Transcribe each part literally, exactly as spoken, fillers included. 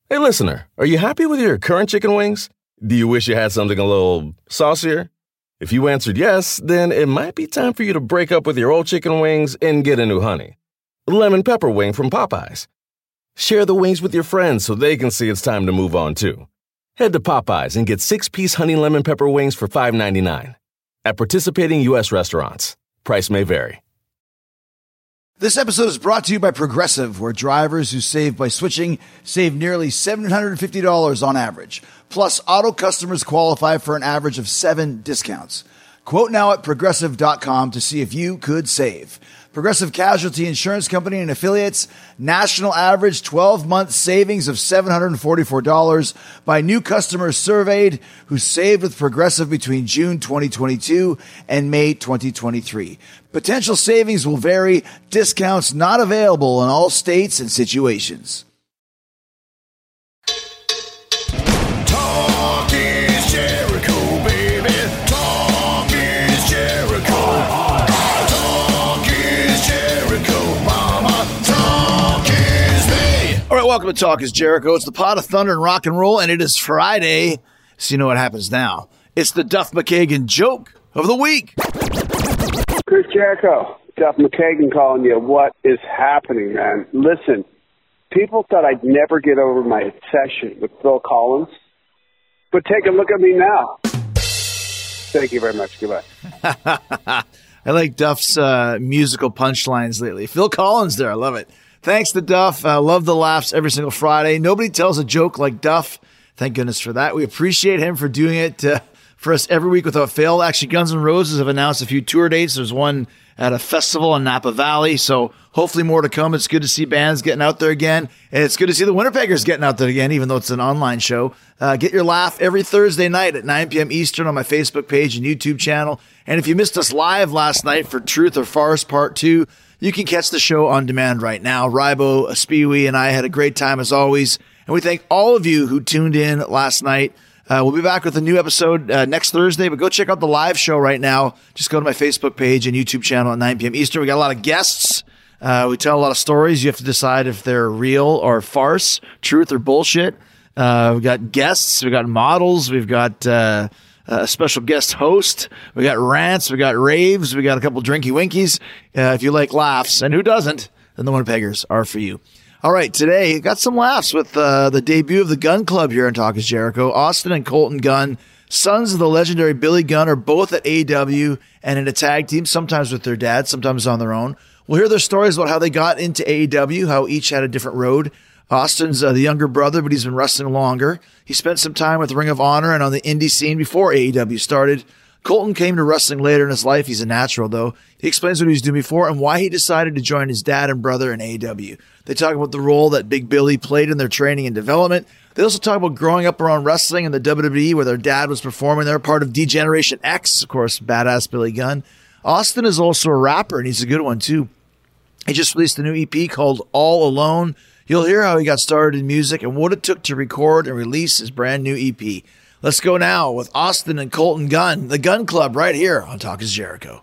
Hey, listener, are you happy with your current chicken wings? Do you wish you had something a little saucier? If you answered yes, then it might be time for you to break up with your old chicken wings and get a new honey. Lemon pepper wing from Popeyes. Share the wings with your friends so they can see it's time to move on too. Head to Popeyes and get six-piece honey lemon pepper wings for five ninety-nine. At participating U S restaurants. Price may vary. This episode is brought to you by Progressive, where drivers who save by switching save nearly seven hundred fifty dollars on average. Plus, auto customers qualify for an average of seven discounts. Quote now at progressive dot com to see if you could save. Progressive Casualty Insurance Company and Affiliates, national average twelve-month savings of seven hundred forty-four dollars by new customers surveyed who saved with Progressive between June twenty twenty-two and May twenty twenty-three. Potential savings will vary. Discounts not available in all states and situations. Talk is Jericho, baby. Talk is Jericho. Talk is Jericho, mama. Talk is me. All right, welcome to Talk is Jericho. It's the pot of thunder and rock and roll, and it is Friday, so you know what happens now. It's the Duff McKagan joke of the week. Chris Jericho, Duff McKagan calling you. What is happening, man? Listen, people thought I'd never get over my obsession with Phil Collins, but take a look at me now. Thank you very much. Goodbye. I like Duff's uh, musical punchlines lately. Phil Collins there. I love it. Thanks to Duff. I uh, love the laughs every single Friday. Nobody tells a joke like Duff. Thank goodness for that. We appreciate him for doing it uh, for us every week without fail. Actually, Guns N' Roses have announced a few tour dates. There's one at a festival in Napa Valley, so hopefully more to come. It's good to see bands getting out there again, and it's good to see the Winnipeggers getting out there again, even though it's an online show. Uh, get your laugh every Thursday night at nine p.m. Eastern on my Facebook page and YouTube channel. And if you missed us live last night for Truth or Farce Part two, you can catch the show on demand right now. Rybo, Speewee, and I had a great time as always, and we thank all of you who tuned in last night. Uh, we'll be back with a new episode uh, next Thursday, but go check out the live show right now. Just go to my Facebook page and YouTube channel at nine p.m. Eastern. We got a lot of guests. Uh, we tell a lot of stories. You have to decide if they're real or farce, truth or bullshit. Uh, we got guests. We got models. We've got uh, a special guest host. We got rants. We got raves. We got a couple drinky winkies. Uh, if you like laughs, and who doesn't, then the Winnipeggers are for you. All right, today, got some laughs with uh, the debut of the Gun Club here on Talk is Jericho. Austin and Colton Gunn, sons of the legendary Billy Gunn, are both at A E W and in a tag team, sometimes with their dad, sometimes on their own. We'll hear their stories about how they got into A E W, how each had a different road. Austin's uh, the younger brother, but he's been wrestling longer. He spent some time with Ring of Honor and on the indie scene before A E W started. Colton came to wrestling later in his life. He's a natural, though. He explains what he was doing before and why he decided to join his dad and brother in A E W. They talk about the role that Big Billy played in their training and development. They also talk about growing up around wrestling in the W W E where their dad was performing. They're part of D-Generation X, of course, badass Billy Gunn. Austin is also a rapper, and he's a good one, too. He just released a new E P called All Alone. You'll hear how he got started in music and what it took to record and release his brand new E P. Let's go now with Austin and Colton Gunn, the Gun Club, right here on Talk is Jericho.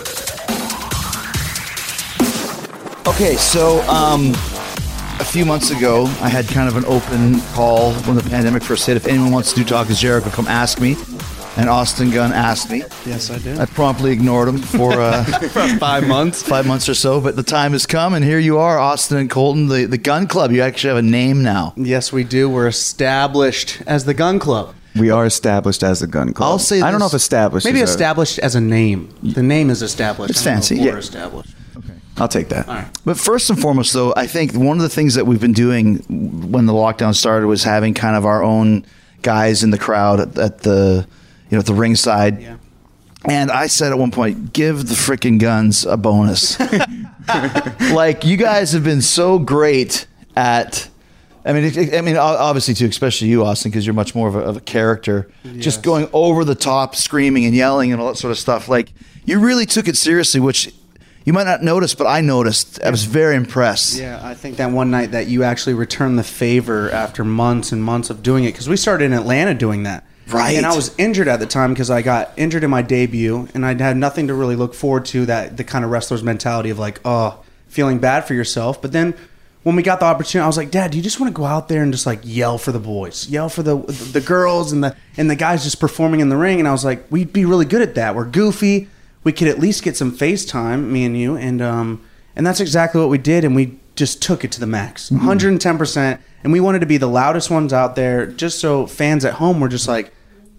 Okay, so um, a few months ago, I had kind of an open call when the pandemic first hit. If anyone wants to do Talk is Jericho, come ask me. And Austin Gunn asked me. Yes, I did. I promptly ignored him for uh, five months. Five months or so, but the time has come, and here you are, Austin and Colton, the, the Gun Club. You actually have a name now. Yes, we do. We're established as the Gun Club. We are established as a Gun Club. I'll say this. I don't know if established Maybe is established a, as a name. The name is established. It's fancy. We're Yeah. established. Okay. I'll take that. All right. But first and foremost, though, I think one of the things that we've been doing when the lockdown started was having kind of our own guys in the crowd at, at the, you know, at the ringside. Yeah. And I said at one point, give the freaking Guns a bonus. Like, you guys have been so great at, I mean, it, I mean, obviously too, especially you, Austin, because you're much more of a, of a character. Yes. Just going over the top, screaming and yelling and all that sort of stuff. Like, you really took it seriously, which you might not notice, but I noticed. I was very impressed. Yeah, I think that one night that you actually returned the favor after months and months of doing it, because we started in Atlanta doing that. Right. And I was injured at the time because I got injured in my debut, and I had nothing to really look forward to, that the kind of wrestler's mentality of like, oh, feeling bad for yourself. But then when we got the opportunity, I was like, Dad, do you just want to go out there and just like yell for the boys, yell for the the girls and the and the guys just performing in the ring? And I was like, we'd be really good at that. We're goofy. We could at least get some FaceTime, me and you, and um and that's exactly what we did, and we just took it to the max, one hundred ten percent. And we wanted to be the loudest ones out there, just so fans at home were just like,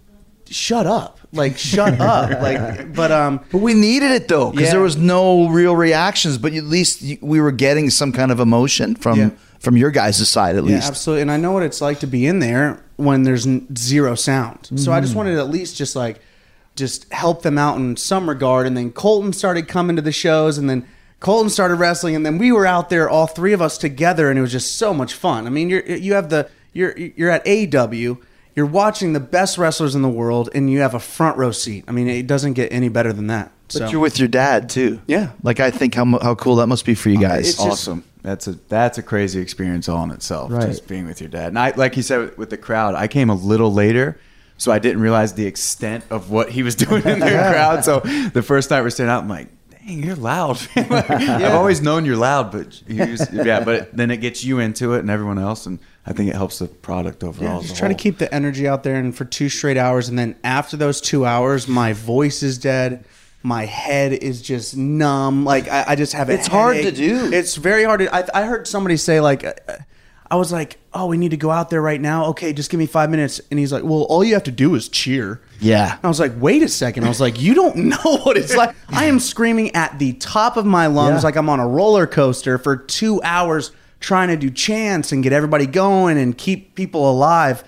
shut up. Like, shut up. Like, but um, but we needed it though, because Yeah. there was no real reactions. But at least you- we were getting some kind of emotion from Yeah. from your guys' side, at yeah, least. absolutely. And I know what it's like to be in there when there's n- zero sound. So I just wanted to at least just like, just help them out in some regard. And then Colton started coming to the shows, and then Colton started wrestling, and then we were out there, all three of us together, and it was just so much fun. I mean, you're you have the you're you're at A E W, you're watching the best wrestlers in the world, and you have a front row seat. I mean, it doesn't get any better than that. But So you're with your dad too. Yeah. Like I think how mu- how cool that must be for you guys. It's just- Awesome. That's a that's a crazy experience all in itself. Right. Just being with your dad. And I, like you said, with the crowd, I came a little later, so I didn't realize the extent of what he was doing in the crowd. So the first night we're standing out, I'm like, dang, you're loud. Like, I've always known you're loud, but he was, yeah. But then it gets you into it and everyone else, and I think it helps the product overall. Yeah, as just a try to whole. keep the energy out there, and for two straight hours, and then after those two hours, my voice is dead. My head is just numb. Like I, I just have a It's hard to headache. do. It's very hard to. I, I heard somebody say like, uh, I was like, oh, we need to go out there right now. Okay, just give me five minutes. And he's like, well, all you have to do is cheer. Yeah. And I was like, wait a second. I was like, you don't know what it's like. I am screaming at the top of my lungs Yeah. like I'm on a roller coaster for two hours trying to do chants and get everybody going and keep people alive.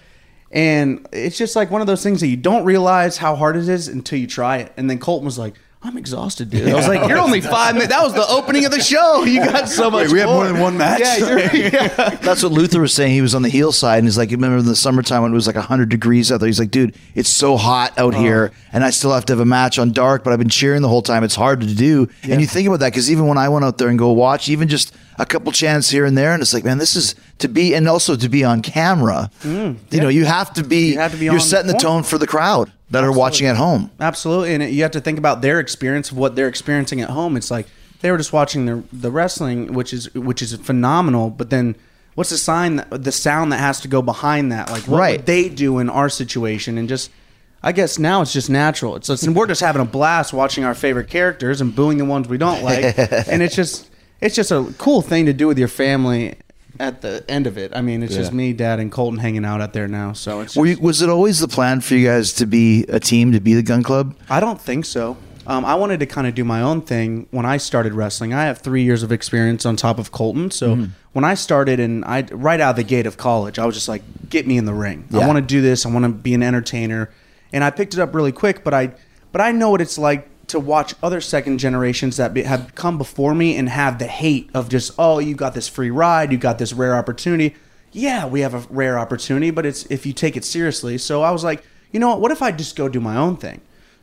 And it's just like one of those things that you don't realize how hard it is until you try it. And then Colton was like, I'm exhausted, dude. I was like, you're only five minutes. That was the opening of the show. You got so much Wait, we had more. more than one match? Yeah, you're, yeah. That's what Luther was saying. He was on the heel side, and he's like, you remember in the summertime when it was like one hundred degrees out there? He's like, dude, it's so hot out here, and I still have to have a match on dark, but I've been cheering the whole time. It's hard to do. And you think about that, because even when I went out there and go watch, even just a couple chants here and there, and it's like, man, this is to be, and also to be on camera. you know, you have to be, You have to be you're on setting the point. tone for the crowd that are watching at home. Absolutely, and you have to think about their experience of what they're experiencing at home. It's like they were just watching the the wrestling, which is which is phenomenal. But then, what's the sign that the sound that has to go behind that? Like, what Right. would they do in our situation? And just, I guess now it's just natural. It's, it's we're just having a blast watching our favorite characters and booing the ones we don't like, and it's just it's just a cool thing to do with your family. At the end of it, I mean, it's just me, Dad, and Colton hanging out out there now. So it's. Were you, was it always the plan for you guys to be a team, to be the Gun Club? I don't think so. Um, I wanted to kind of do my own thing when I started wrestling. I have three years of experience on top of Colton. So Mm-hmm. when I started, and I right out of the gate of college, I was just like, "Get me in the ring. I Yeah. want to do this. I want to be an entertainer." And I picked it up really quick. But I, but I know what it's like to watch other second generations that be, have come before me and have the hate of just, "Oh, you got this free ride. You got this rare opportunity." Yeah, we have a rare opportunity, but it's if you take it seriously. So I was like, you know what? What if I just go do my own thing?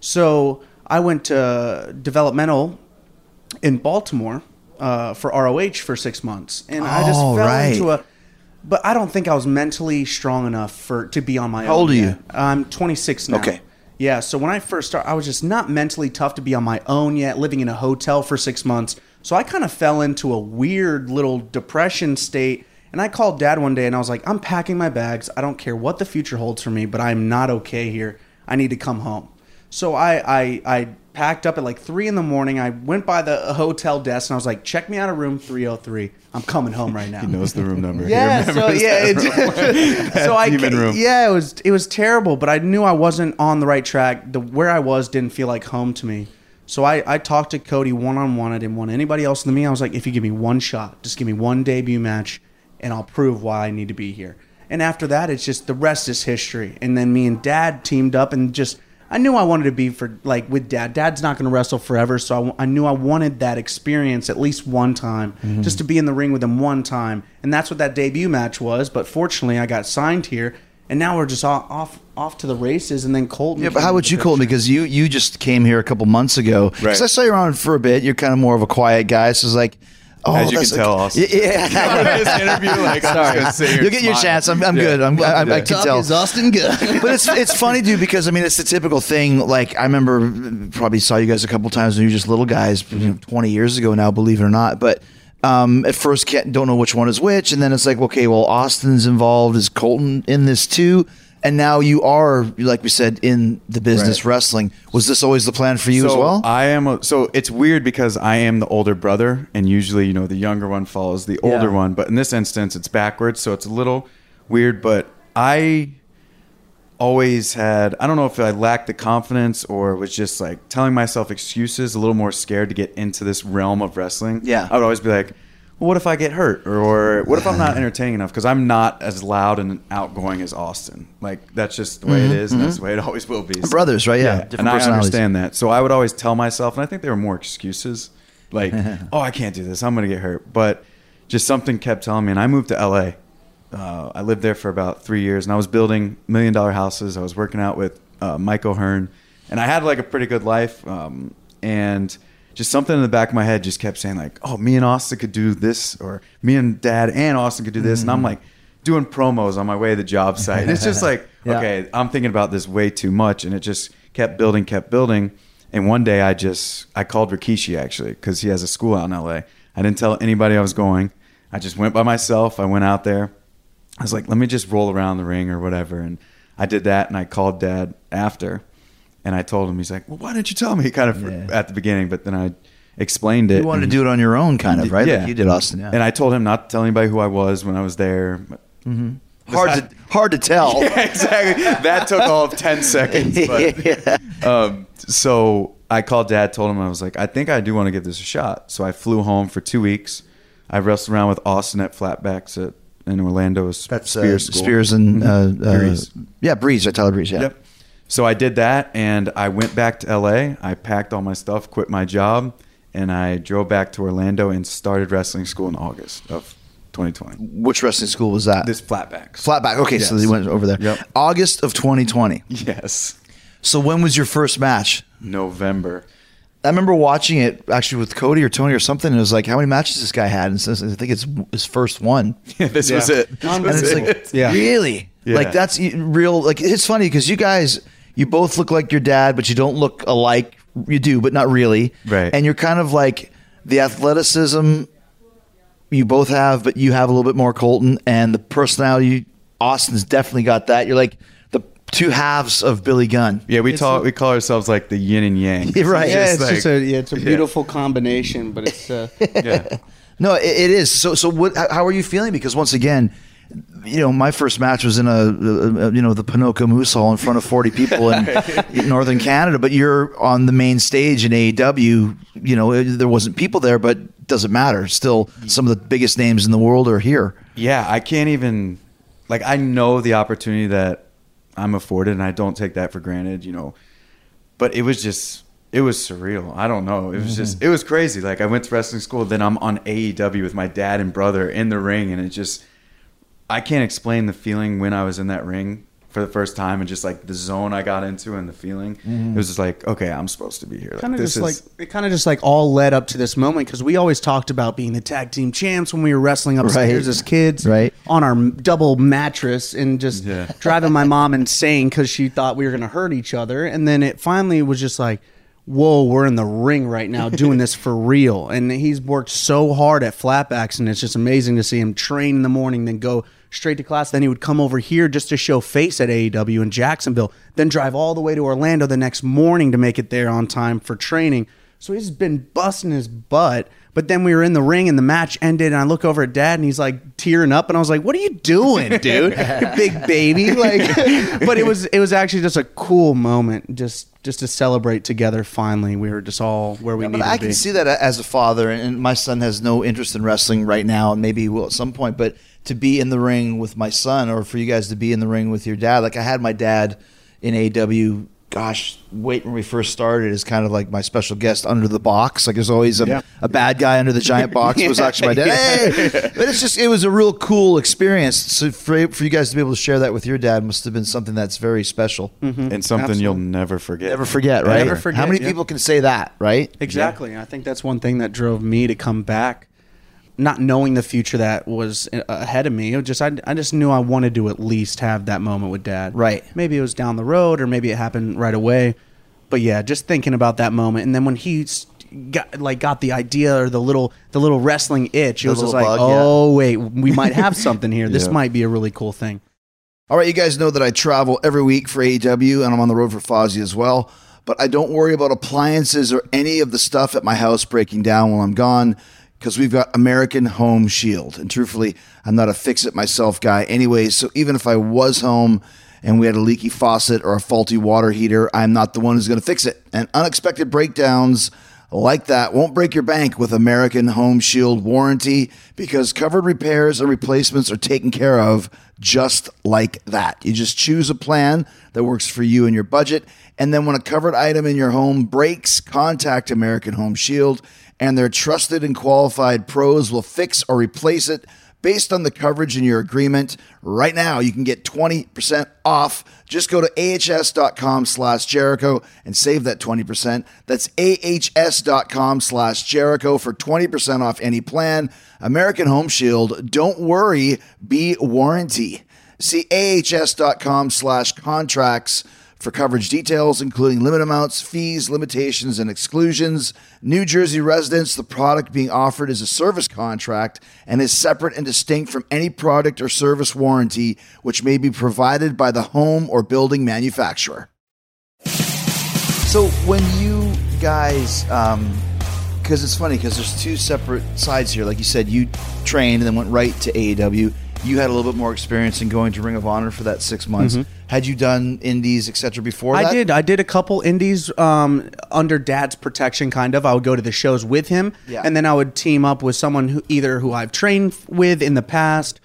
So I went to developmental in Baltimore uh, for R O H for six months, and I just Oh, fell right. into a. But I don't think I was mentally strong enough for to be on my own. How old are you? yet. I'm twenty-six now. Okay. Yeah, so when I first started, I was just not mentally tough to be on my own yet, living in a hotel for six months. So I kind of fell into a weird little depression state. And I called Dad one day and I was like, I'm packing my bags. I don't care what the future holds for me, but I'm not okay here. I need to come home. So I, I, I packed up at like three in the morning. I went by the hotel desk and I was like, check me out of room three oh three. I'm coming home right now. He knows the room number. He Yeah, so remembers yeah, that it, room. so I Demon room. yeah, it was it was terrible, but I knew I wasn't on the right track. The where I was didn't feel like home to me. So I, I talked to Cody one on one. I didn't want anybody else than me. I was like, if you give me one shot, just give me one debut match, and I'll prove why I need to be here. And after that, it's just the rest is history. And then me and Dad teamed up, and just I knew I wanted to be for like with Dad. Dad's not going to wrestle forever, so I, I knew I wanted that experience at least one time, Mm-hmm. just to be in the ring with him one time. And that's what that debut match was. But fortunately, I got signed here, and now we're just off off, off to the races. And then Colton. Yeah, but came how into would the you, Colton? picture. Because you you just came here a couple months ago. Because Right. I saw you around for a bit. You're kind of more of a quiet guy. So it's like, oh, As you that's can like- tell, Austin. Yeah. This interview, like, I'm just gonna sit here You'll and get your smile. chance. I'm, I'm Yeah. good. I'm, I, I, I can Talk tell. is Austin good. But it's it's funny, dude, because I mean it's the typical thing. Like I remember, probably saw you guys a couple times when you were just little guys, you know, twenty years ago now, believe it or not. But Um, at first, can't don't know which one is which, and then it's like, okay, well, Austin's involved. Is Colton in this too? And now you are, like we said, in the business Right. wrestling. Was this always the plan for you so as well? I am. A, so it's weird because I am the older brother, and usually, you know, the younger one follows the older Yeah. one. But in this instance, it's backwards, so it's a little weird. But I always had. I don't know if I lacked the confidence or was just like telling myself excuses, a little more scared to get into this realm of wrestling. Yeah. I would always be like, well, what if I get hurt? Or, or what if I'm not entertaining enough? Because I'm not as loud and outgoing as Austin. Like, that's just the way it is, and that's the way it always will be. So- Brothers, right? Yeah, different and I personalities. understand that. So I would always tell myself, and I think there were more excuses. Like, oh, I can't do this. I'm going to get hurt. But just something kept telling me, and I moved to L A. Uh, I lived there for about three years, and I was building million-dollar houses. I was working out with uh, Mike O'Hearn, and I had, like, a pretty good life. Um, and just something in the back of my head just kept saying, like, oh, me and Austin could do this, or me and Dad and Austin could do this. And I'm, like, doing promos on my way to the job site. It's just like, Yeah. okay, I'm thinking about this way too much. And it just kept building, kept building. And one day I just, I called Rikishi, actually, because he has a school out in L A. I didn't tell anybody I was going. I just went by myself. I went out there. I was like, let me just roll around the ring or whatever. And I did that, and I called Dad after. And I told him, he's like, well, why didn't you tell me kind of Yeah. at the beginning? But then I explained it. You wanted to and- do it on your own, kind of, right? Yeah. Like you did, Austin. Yeah. And I told him not to tell anybody who I was when I was there. hard to hard to tell. Yeah, exactly. That took all of ten seconds. But, Yeah. um, so I called Dad, told him, I was like, I think I do want to give this a shot. So I flew home for two weeks. I wrestled around with Austin at Flatbacks at, in Orlando's That's uh, Spears School. Spears and uh, uh, Breeze. yeah, Breeze. I Tyler Breeze. Yeah. Yep. So I did that, and I went back to L A. I packed all my stuff, quit my job, and I drove back to Orlando and started wrestling school in August of twenty twenty. Which wrestling school was that? This Flatbacks. Flatback. Okay, so Yes. you went over there. Yep. August of twenty twenty. Yes. So when was your first match? November. I remember watching it actually with Cody or Tony or something. And it was like, how many matches this guy had? And it says, I think it's his first one. Yeah, this was it. This And was it's it. like, Yeah. really? Yeah. Like that's real. Like it's funny because you guys, you both look like your dad, but you don't look alike. You do, but not really. Right. And you're kind of like the athleticism you both have, but you have a little bit more Colton, and the personality. Austin's definitely got that. You're like the two halves of Billy Gunn. Yeah, we call we call ourselves like the yin and yang. You're right. Yeah, Just it's like- just a yeah, it's a yeah. beautiful combination, but it's uh, Yeah. No, it, it is. So, so what? How how are you feeling? Because once again, you know, my first match was in a, a, a you know the Pinoca Moose Hall in front of forty people in, in Northern Canada. But you're on the main stage in A E W. You know, it- there wasn't people there, but it doesn't matter. Still, some of the biggest names in the world are here. Yeah, I can't even like I know the opportunity that I'm afforded, and I don't take that for granted, you know. But it was just it was surreal. I don't know. It was just it was crazy. Like I went to wrestling school, then I'm on A E W with my dad and brother in the ring, and it just I can't explain the feeling when I was in that ring for the first time, and just like the zone I got into and the feeling. It was just like, okay, I'm supposed to be here. Like, kind of this just like is it kind of just like all led up to this moment because we always talked about being the tag team champs when we were wrestling upstairs Right. as kids, Right. on our m- double mattress and just Yeah. driving my mom insane because she thought we were going to hurt each other, and then it finally was just like, whoa, we're in the ring right now doing this for real. And he's worked so hard at Flatbacks, and it's just amazing to see him train in the morning, then go straight to class. Then he would come over here just to show face at A E W in Jacksonville, then drive all the way to Orlando the next morning to make it there on time for training. So he's been busting his butt. But then we were in the ring and the match ended, and I look over at Dad and he's like tearing up, and I was like, "What are you doing, dude? You big baby!" Like, but it was it was actually just a cool moment, just just to celebrate together. Finally, we were just all where we But needed I to be. can see that as a father, and my son has no interest in wrestling right now, and maybe he will at some point. But to be in the ring with my son, or for you guys to be in the ring with your dad, like I had my dad in A E W. Gosh, wait, when we first started, is kind of like my special guest under the box. Like there's always a, Yeah. a bad guy under the giant box. Was actually my dad. Hey! But it's just it was a real cool experience. So for for you guys to be able to share that with your dad must have been something that's very special. and something you'll never forget. Never forget, right? Never forget, How many yeah. people can say that, right? Exactly. I think that's one thing that drove me to come back, not knowing the future that was uh, ahead of me. It was just I, I just knew I wanted to at least have that moment with Dad. Right. Maybe it was down the road, or maybe it happened right away. But yeah, just thinking about that moment, and then when he got like got the idea or the little the little wrestling itch. It The was just little like, bug, yeah. oh wait, we might have something here. This Yeah. might be a really cool thing. All right, you guys know that I travel every week for A E W, and I'm on the road for Fozzy as well. But I don't worry about appliances or any of the stuff at my house breaking down while I'm gone, because we've got American Home Shield. And truthfully, I'm not a fix-it-myself guy anyway, so even if I was home and we had a leaky faucet or a faulty water heater, I'm not the one who's going to fix it. And unexpected breakdowns like that won't break your bank with American Home Shield warranty, because covered repairs and replacements are taken care of just like that. You just choose a plan that works for you and your budget, and then when a covered item in your home breaks, contact American Home Shield, and their trusted and qualified pros will fix or replace it based on the coverage in your agreement. Right now, you can get twenty percent off. Just go to ahs.com slash Jericho and save that twenty percent. That's ahs.com slash Jericho for twenty percent off any plan. American Home Shield, don't worry, be warranty. See ahs.com slash contracts for coverage details, including limit amounts, fees, limitations, and exclusions. New Jersey residents, the product being offered is a service contract and is separate and distinct from any product or service warranty which may be provided by the home or building manufacturer. So when you guys, um, because it's funny because there's two separate sides here. Like you said, you trained and then went right to A E W. You had a little bit more experience in going to Ring of Honor for that six months. Mm-hmm. Had you done indies, et cetera, before that? I did. I did a couple indies um, under Dad's protection, kind of. I would go to the shows with him, Yeah. and then I would team up with someone who either who I've trained with in the past,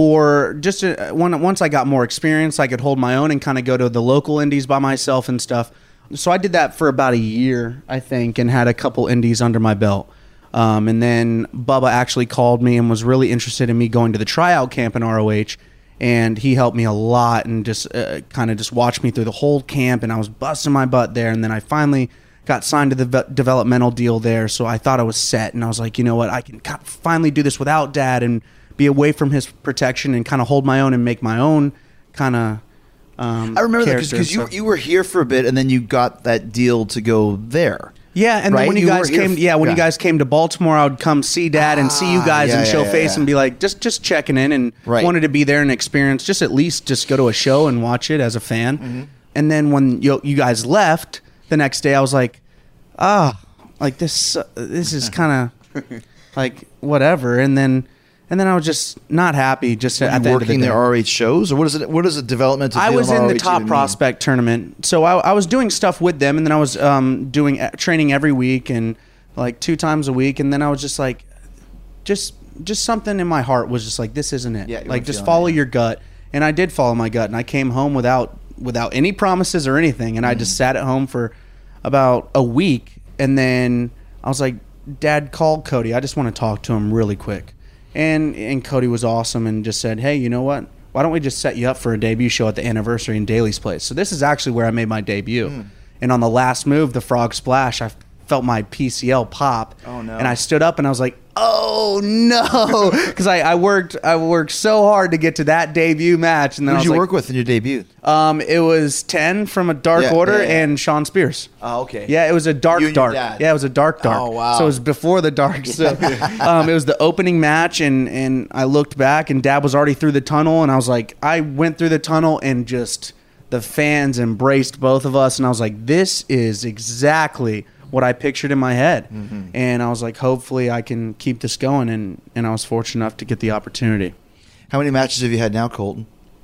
or just uh, when, once I got more experience, I could hold my own and kind of go to the local indies by myself and stuff. So I did that for about a year, I think, and had a couple indies under my belt. Um, and then Bubba actually called me and was really interested in me going to the tryout camp in R O H. And he helped me a lot and just uh, kind of just watched me through the whole camp. And I was busting my butt there. And then I finally got signed to the ve- developmental deal there. So I thought I was set. And I was like, you know what? I can kind of finally do this without Dad and be away from his protection and kind of hold my own and make my own kind of um, I remember that character. because you, So- you were here for a bit and then you got that deal to go there. Yeah, and Right? then when you, You guys were here came, f- yeah, when yeah. you guys came to Baltimore, I would come see Dad and see you guys yeah, and yeah, show yeah, face yeah. and be like, just just checking in, and Right. wanted to be there and experience, just at least just go to a show and watch it as a fan. Mm-hmm. And then when you you guys left the next day, I was like, ah, like this uh, this is kind of like whatever. And then and then I was just not happy. Just Were at you the end of the working day. the R O H shows, or what is it? What is it? Development? I was in the top prospect. prospect tournament, so I, I was doing stuff with them, and then I was um, doing uh, training every week and like two times a week, and then I was just like, just just something in my heart was just like, this isn't it. Yeah, you like weren't just feeling follow it. your gut, and I did follow my gut, and I came home without without any promises or anything, and I Mm. just sat at home for about a week, and then I was like, Dad, call Cody. I just want to talk to him really quick. And and Cody was awesome and just said, hey, you know what? Why don't we just set you up for a debut show at the anniversary in Daly's place? So this is actually where I made my debut. Mm. And on the last move, the frog splash, I felt my P C L pop. Oh, no. And I stood up and I was like, oh no, because I, I worked I worked so hard to get to that debut match. And then Who I did was you like, work with in your debut? Um, it was ten from a Dark Yeah, Order yeah, yeah. and Sean Spears. Oh, okay. Yeah, it was a dark You and your dark. dad. Yeah, it was a dark dark. Oh, wow. So it was before the dark. So um, it was the opening match, and and I looked back, and Dad was already through the tunnel, and I was like, I went through the tunnel, and just the fans embraced both of us, and I was like, this is exactly what I pictured in my head. Mm-hmm. And I was like, hopefully I can keep this going, and and I was fortunate enough to get the opportunity. How many matches have you had now, Colton?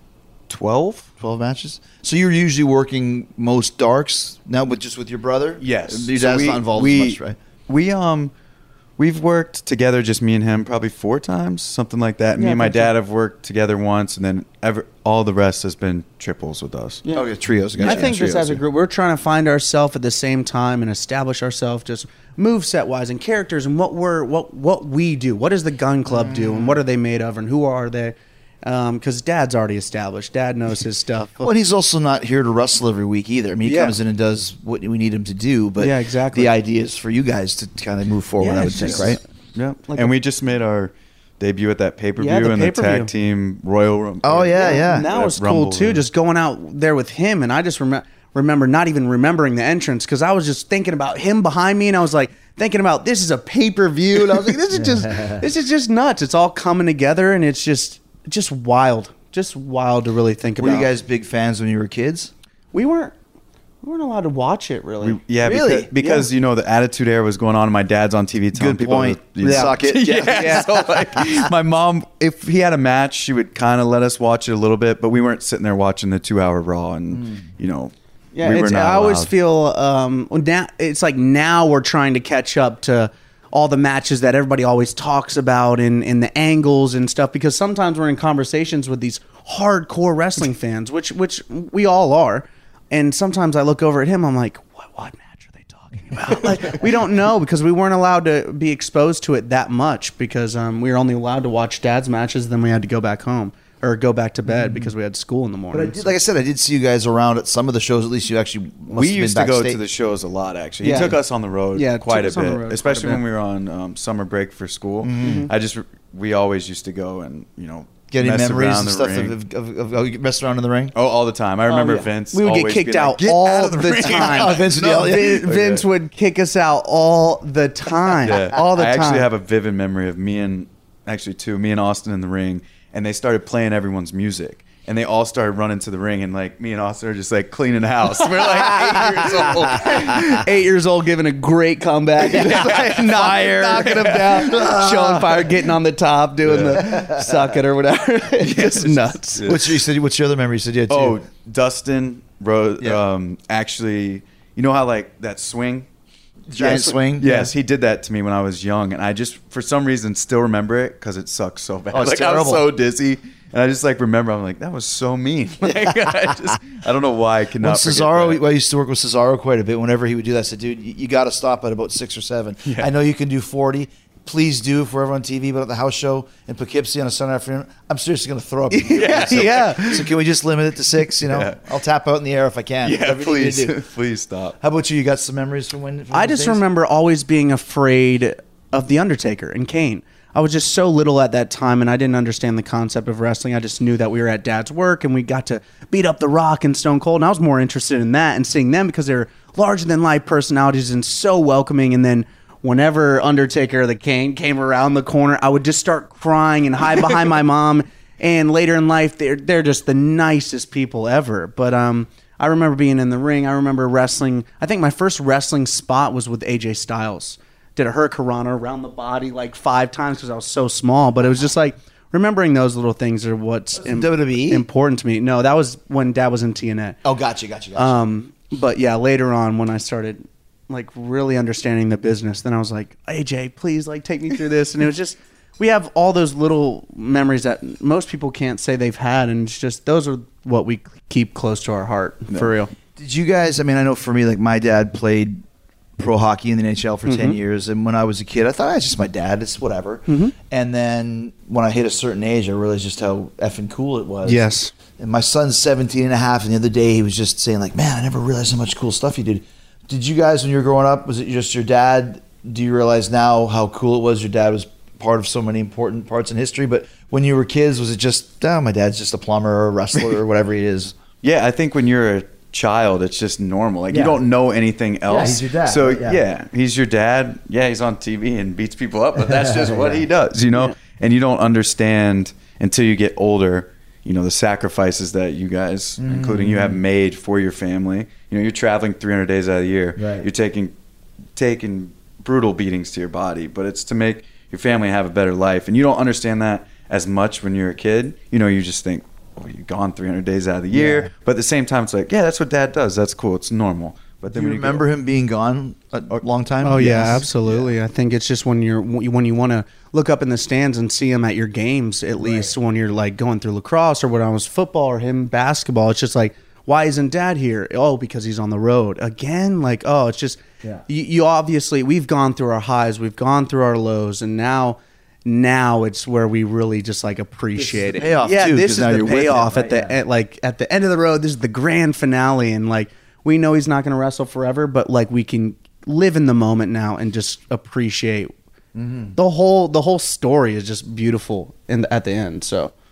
twelve? twelve matches? So you're usually working most darks now, but just with your brother? Yes. Your So dad's we- not involved we- as much, right? We um we've worked together, just me and him, probably four times, something like that. Me Yeah, and my I think so. dad have worked together once, and then ever all the rest has been triples with us. Yeah. Okay, trios. Gotcha. I think just Trios, as a yeah. group, we're trying to find ourselves at the same time and establish ourselves just move set wise and characters and what we're what what we do. What does the Gun Club do and what are they made of and who are they? Because Dad's already established. Dad knows his stuff. Well, and he's also not here to wrestle every week either. I mean, he Yeah. comes in and does what we need him to do, but Yeah, exactly. the idea is for you guys to kind of move forward, Yeah, I would it's think, just- right? Yeah. Like and a- we just made our debut at that pay per view Yeah, the and the pay-per-view. tag team Royal Rumble. Oh, yeah, yeah. And that was Rumble, cool too. yeah. Just going out there with him, and I just remember remember not even remembering the entrance because I was just thinking about him behind me, and I was like thinking about this is a pay per view, and I was like, this is just this is just nuts. It's all coming together, and it's just just wild, just wild to really think Were about. you guys big fans when you were kids? We weren't we weren't allowed to watch it really. We, yeah, Really? because, because you know the Attitude Era was going on, and my dad's on T V telling Good people point. to you know, Suck it. yeah, Yeah. So like, my mom, if he had a match, she would kind of let us watch it a little bit, but we weren't sitting there watching the two-hour Raw, and you know, Yeah, we were it's, not I always allowed. feel um, now it's like now we're trying to catch up to all the matches that everybody always talks about and, and the angles and stuff because sometimes we're in conversations with these hardcore wrestling fans, which which we all are, and sometimes I look over at him, I'm like, what what match are they talking about? Like we don't know because we weren't allowed to be exposed to it that much because um, we were only allowed to watch Dad's matches, then we had to go back home. Or go back to bed because we had school in the morning. But I did, like I said, I did see you guys around at some of the shows. At least you actually must We have used been to go backstage. to the shows a lot, actually. Yeah. He took us on the road Yeah, quite took a us on the bit, road quite a especially bit. when we were on um, summer break for school. I just, we always used to go and, you know, Getting mess memories around and the stuff ring. of, of, of, of, of messing around in the ring. Oh, all the time. I remember yeah. Vince. We would get always kicked being out like, "Get all out of the ring." time. Oh, Vince would No, yell, yeah. Vin- Vince would kick us out all the time. Yeah. All the I time. actually have a vivid memory of me and, actually two, me and Austin in the ring, and they started playing everyone's music. And they all started running to the ring, and like me and Austin are just like cleaning house. We're like eight years old. Eight years old, giving a great comeback, like, fire, knocking him down, showing fire, getting on the top, doing the suck it or whatever. Just nuts. What's your, you said, what's your other memory? You said you had two. Oh, Dustin Ro- Yeah. um, actually, you know how like that swing? Giant Yes. swing? Yes, he did that to me when I was young, and I just for some reason still remember it because it sucks so bad. Oh, it's like I was terrible. so dizzy, and I just like remember I'm like that was so mean. Like I just I don't know why I could When not. forget Cesaro, that. I used to work with Cesaro quite a bit. Whenever he would do that, I said, dude, you, you got to stop at about six or seven. I know you can do forty. Please do if we're ever on T V, but at the house show in Poughkeepsie on a Sunday afternoon, I'm seriously going to throw up. Yeah, so, yeah. So can we just limit it to six? You know, Yeah. I'll tap out in the air if I can. Yeah, Whatever you need please, to do. please stop. How about you? You got some memories from when? From I those just days? remember always being afraid of The Undertaker and Kane. I was just so little at that time, and I didn't understand the concept of wrestling. I just knew that we were at Dad's work, and we got to beat up The Rock and Stone Cold, and I was more interested in that and seeing them because they're larger-than-life personalities and so welcoming. And then whenever Undertaker or the Kane came around the corner, I would just start crying and hide behind my mom. And later in life, they're they're just the nicest people ever. But um, I remember being in the ring. I remember wrestling. I think my first wrestling spot was with A J Styles. Did a hurricanrana around the body like five times because I was so small. But it was just like remembering those little things are what's im- W W E? important to me. No, that was when Dad was in T N A. Oh, gotcha, gotcha, gotcha. Um, but yeah, later on when I started like really understanding the business, then I was like, A J, please like take me through this. And it was just, we have all those little memories that most people can't say they've had. And it's just, those are what we keep close to our heart for real. Did you guys? I mean, I know for me, like my dad played pro hockey in the N H L for Mm-hmm. ten years, and when I was a kid, I thought, ah, it's just my dad. It's whatever. Mm-hmm. And then when I hit a certain age, I realized just how effing cool it was. Yes. And my son's seventeen and a half, and the other day he was just saying, like, man, I never realized how much cool stuff you did. Did you guys, when you were growing up, was it just your dad? Do you realize now how cool it was? Your dad was part of so many important parts in history, but when you were kids, was it just, oh, my dad's just a plumber or a wrestler or whatever he is? Yeah, I think when you're a child, it's just normal. Like Yeah. you don't know anything else. he's your dad, So right? Yeah. yeah. he's your dad. Yeah, he's on T V and beats people up, but that's just what he does, you know. And you don't understand until you get older, you know, the sacrifices that you guys, Mm. including you, have made for your family. You know, you're traveling three hundred days out of the year. Right. You're taking taking brutal beatings to your body, but it's to make your family have a better life. And you don't understand that as much when you're a kid. You know, you just think, oh, you're gone three hundred days out of the year. Yeah. But at the same time, it's like, yeah, that's what dad does. That's cool. It's normal. But Do then you when remember go, him being gone a long time? Oh yeah, Yes. absolutely. I think it's just when you're when you want to look up in the stands and see him at your games, at least when you're like going through lacrosse or when I was football or him basketball. It's just like, why isn't Dad here? Oh, because he's on the road again. Like, oh, it's just Yeah. you, you obviously we've gone through our highs, we've gone through our lows, and now. Now it's where we really just like appreciate the it. payoff, yeah, too, this 'cause is now the you're with him, payoff right? at the Yeah. at, like at the end of the road. This is the grand finale, and like we know he's not going to wrestle forever, but like we can live in the moment now and just appreciate Mm-hmm. the whole the whole story is just beautiful in the, at the end. So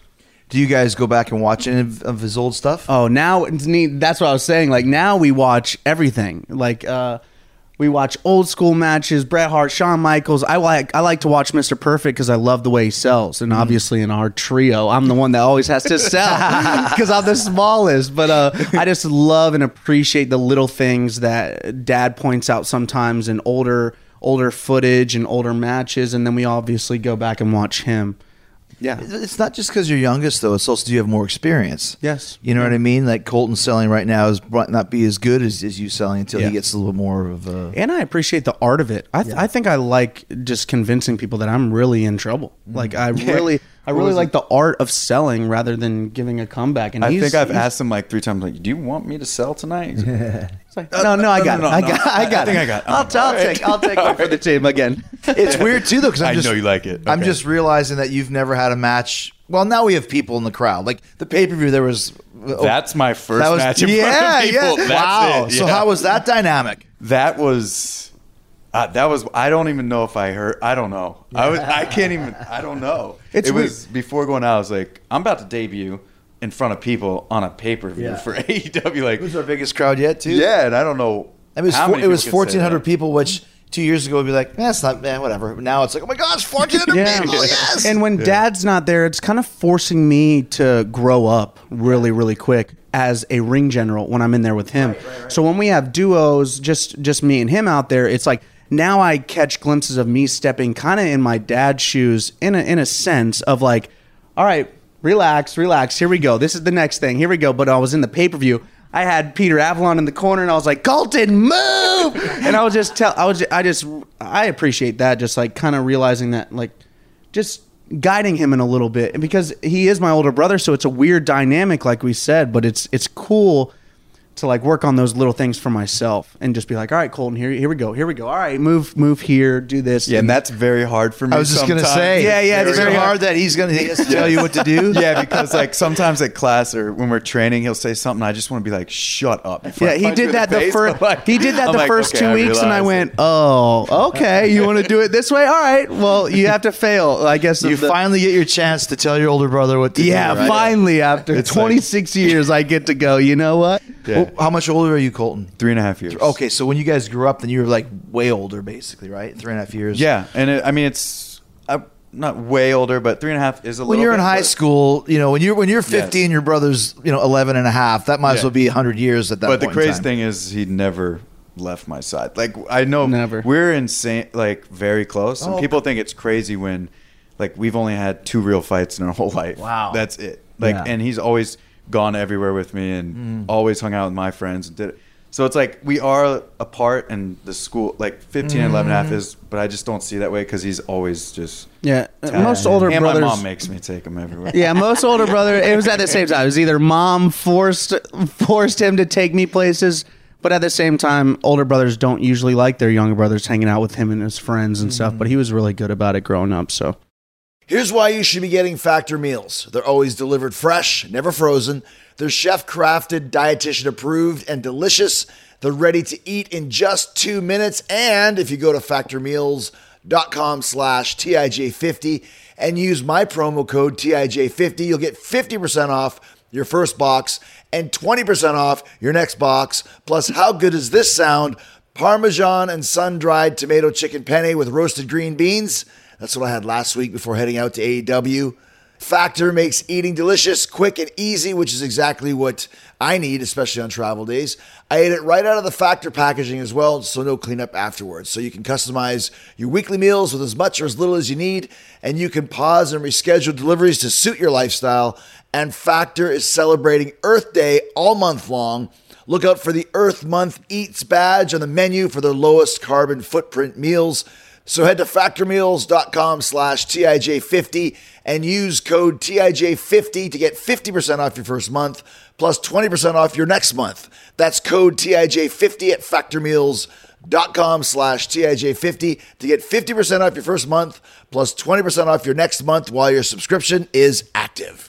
Do you guys go back and watch any of, of his old stuff? Oh, now it's neat. That's what I was saying. Like now we watch everything. Like uh, we watch old school matches. Bret Hart, Shawn Michaels. I like I like to watch Mister Perfect because I love the way he sells. And obviously in our trio, I'm the one that always has to sell because I'm the smallest. But uh, I just love and appreciate the little things that Dad points out sometimes in older older footage and older matches, and then we obviously go back and watch him. Yeah. It's not just because you're youngest, though. It's also do you have more experience. Yes. You know what I mean? Like Colton selling right now is might not be as good as, as you selling until Yeah. he gets a little more of a... And I appreciate the art of it. I, th- I think I like just convincing people that I'm really in trouble. Like I really, I really like the art of selling rather than giving a comeback. And I he's, think I've he's- asked him like three times, like, do you want me to sell tonight? He's like, it's like, no, no, I got no, it. no, I no. got, I got I think it. I got it. I'll, I'll take, I'll take one for the team again. It's weird, too, though, because I'm I just... know you like it. I'm Okay. just realizing that you've never had a match... Well, now we have people in the crowd. Like the pay-per-view, there was... oh, That's my first that was, match in yeah, front of people. yeah. That's Wow. it. So Yeah. how was that dynamic? That was, uh, that was. I don't even know if I heard. I don't know. I was. I can't even. I don't know. It's it was before going out. I was like, I'm about to debut in front of people on a pay per view Yeah. for A E W. Like, It was our biggest crowd yet, too. yeah, and I don't know. It was how four, many it was people could say fourteen hundred that. people, which two years ago would be like, that's not bad, whatever. Now it's like, oh my gosh, fourteen hundred Yeah. people, yes. And when Dad's not there, it's kind of forcing me to grow up really, really quick as a ring general when I'm in there with him. So when we have duos, just just me and him out there, it's like now I catch glimpses of me stepping kind of in my dad's shoes in a, in a sense of like, all right, relax, relax. Here we go. This is the next thing. Here we go. But I was in the pay-per-view. I had Peter Avalon in the corner, and I was like, "Colton, move!" And I was just tell, I was, just, I just, I appreciate that, just like kind of realizing that, like, just guiding him in a little bit, and because he is my older brother, so it's a weird dynamic, like we said, but it's it's cool to like work on those little things for myself and just be like, all right, Colton, here, here we go, here we go. All right, move, move here, do this. Yeah, and that's very hard for me. I was just going to sometimes. say, Yeah, yeah, it's it's very very hard that he's going to tell you what to do. Yeah, because like sometimes at class or when we're training, he'll say something. I just want to be like, "Shut up!" before I Yeah, he punch you did in that the face, first. but, like, He did that I'm the like, first okay, two I weeks, and I realize went, it. "Oh, okay. You want to do it this way? All right. Well, you have to fail, I guess." You the- finally get your chance to tell your older brother what to yeah, do. right? finally, after It's twenty-six years, I get to go. You know what? Yeah. Well, how much older are you, Colton? Three and a half years. Okay, so when you guys grew up, then you were like way older, basically, right? Three and a half years. Yeah, and it, I mean it's I'm not way older, but three and a half is a When little. you're in bit, high but- school, you know, when you're when you're fifteen, Yes. your brother's you know eleven and a half. That might as Yeah. well be a hundred years at that. But the point in crazy time. thing is, he never left my side. Like I know, Never. We're insane, like very close. And Oh, people think it's crazy when, like, we've only had two real fights in our whole life. Wow. that's it. Like, Yeah. and he's always gone everywhere with me and Mm. always hung out with my friends and did it. So it's like we are apart, and the school, like fifteen and eleven and a half is, but I just don't see that way because he's always just. Yeah, uh, telling most me. older and brothers. my mom makes me take him everywhere. Yeah, most older brother. It was at the same time. It was either mom forced forced him to take me places, but at the same time, older brothers don't usually like their younger brothers hanging out with him and his friends and stuff. But he was really good about it growing up. So Here's why you should be getting Factor meals. They're always delivered fresh, never frozen. They're chef crafted, dietitian approved, and delicious. They're ready to eat in just two minutes. And if you go to factormeals.com slash TIJ50 and use my promo code T I J fifty, you'll get fifty percent off your first box and twenty percent off your next box. Plus, how good does this sound? Parmesan and sun-dried tomato chicken penne with roasted green beans. That's what I had last week before heading out to A E W. Factor makes eating delicious, quick, and easy, which is exactly what I need, especially on travel days. I ate it right out of the Factor packaging as well, so no cleanup afterwards. So you can customize your weekly meals with as much or as little as you need, and you can pause and reschedule deliveries to suit your lifestyle. And Factor is celebrating Earth Day all month long. Look out for the Earth Month Eats badge on the menu for their lowest carbon footprint meals. So head to factormeals.com slash TIJ50 and use code T I J fifty to get fifty percent off your first month plus twenty percent off your next month. That's code T I J fifty at factormeals.com slash TIJ50 to get fifty percent off your first month plus twenty percent off your next month while your subscription is active.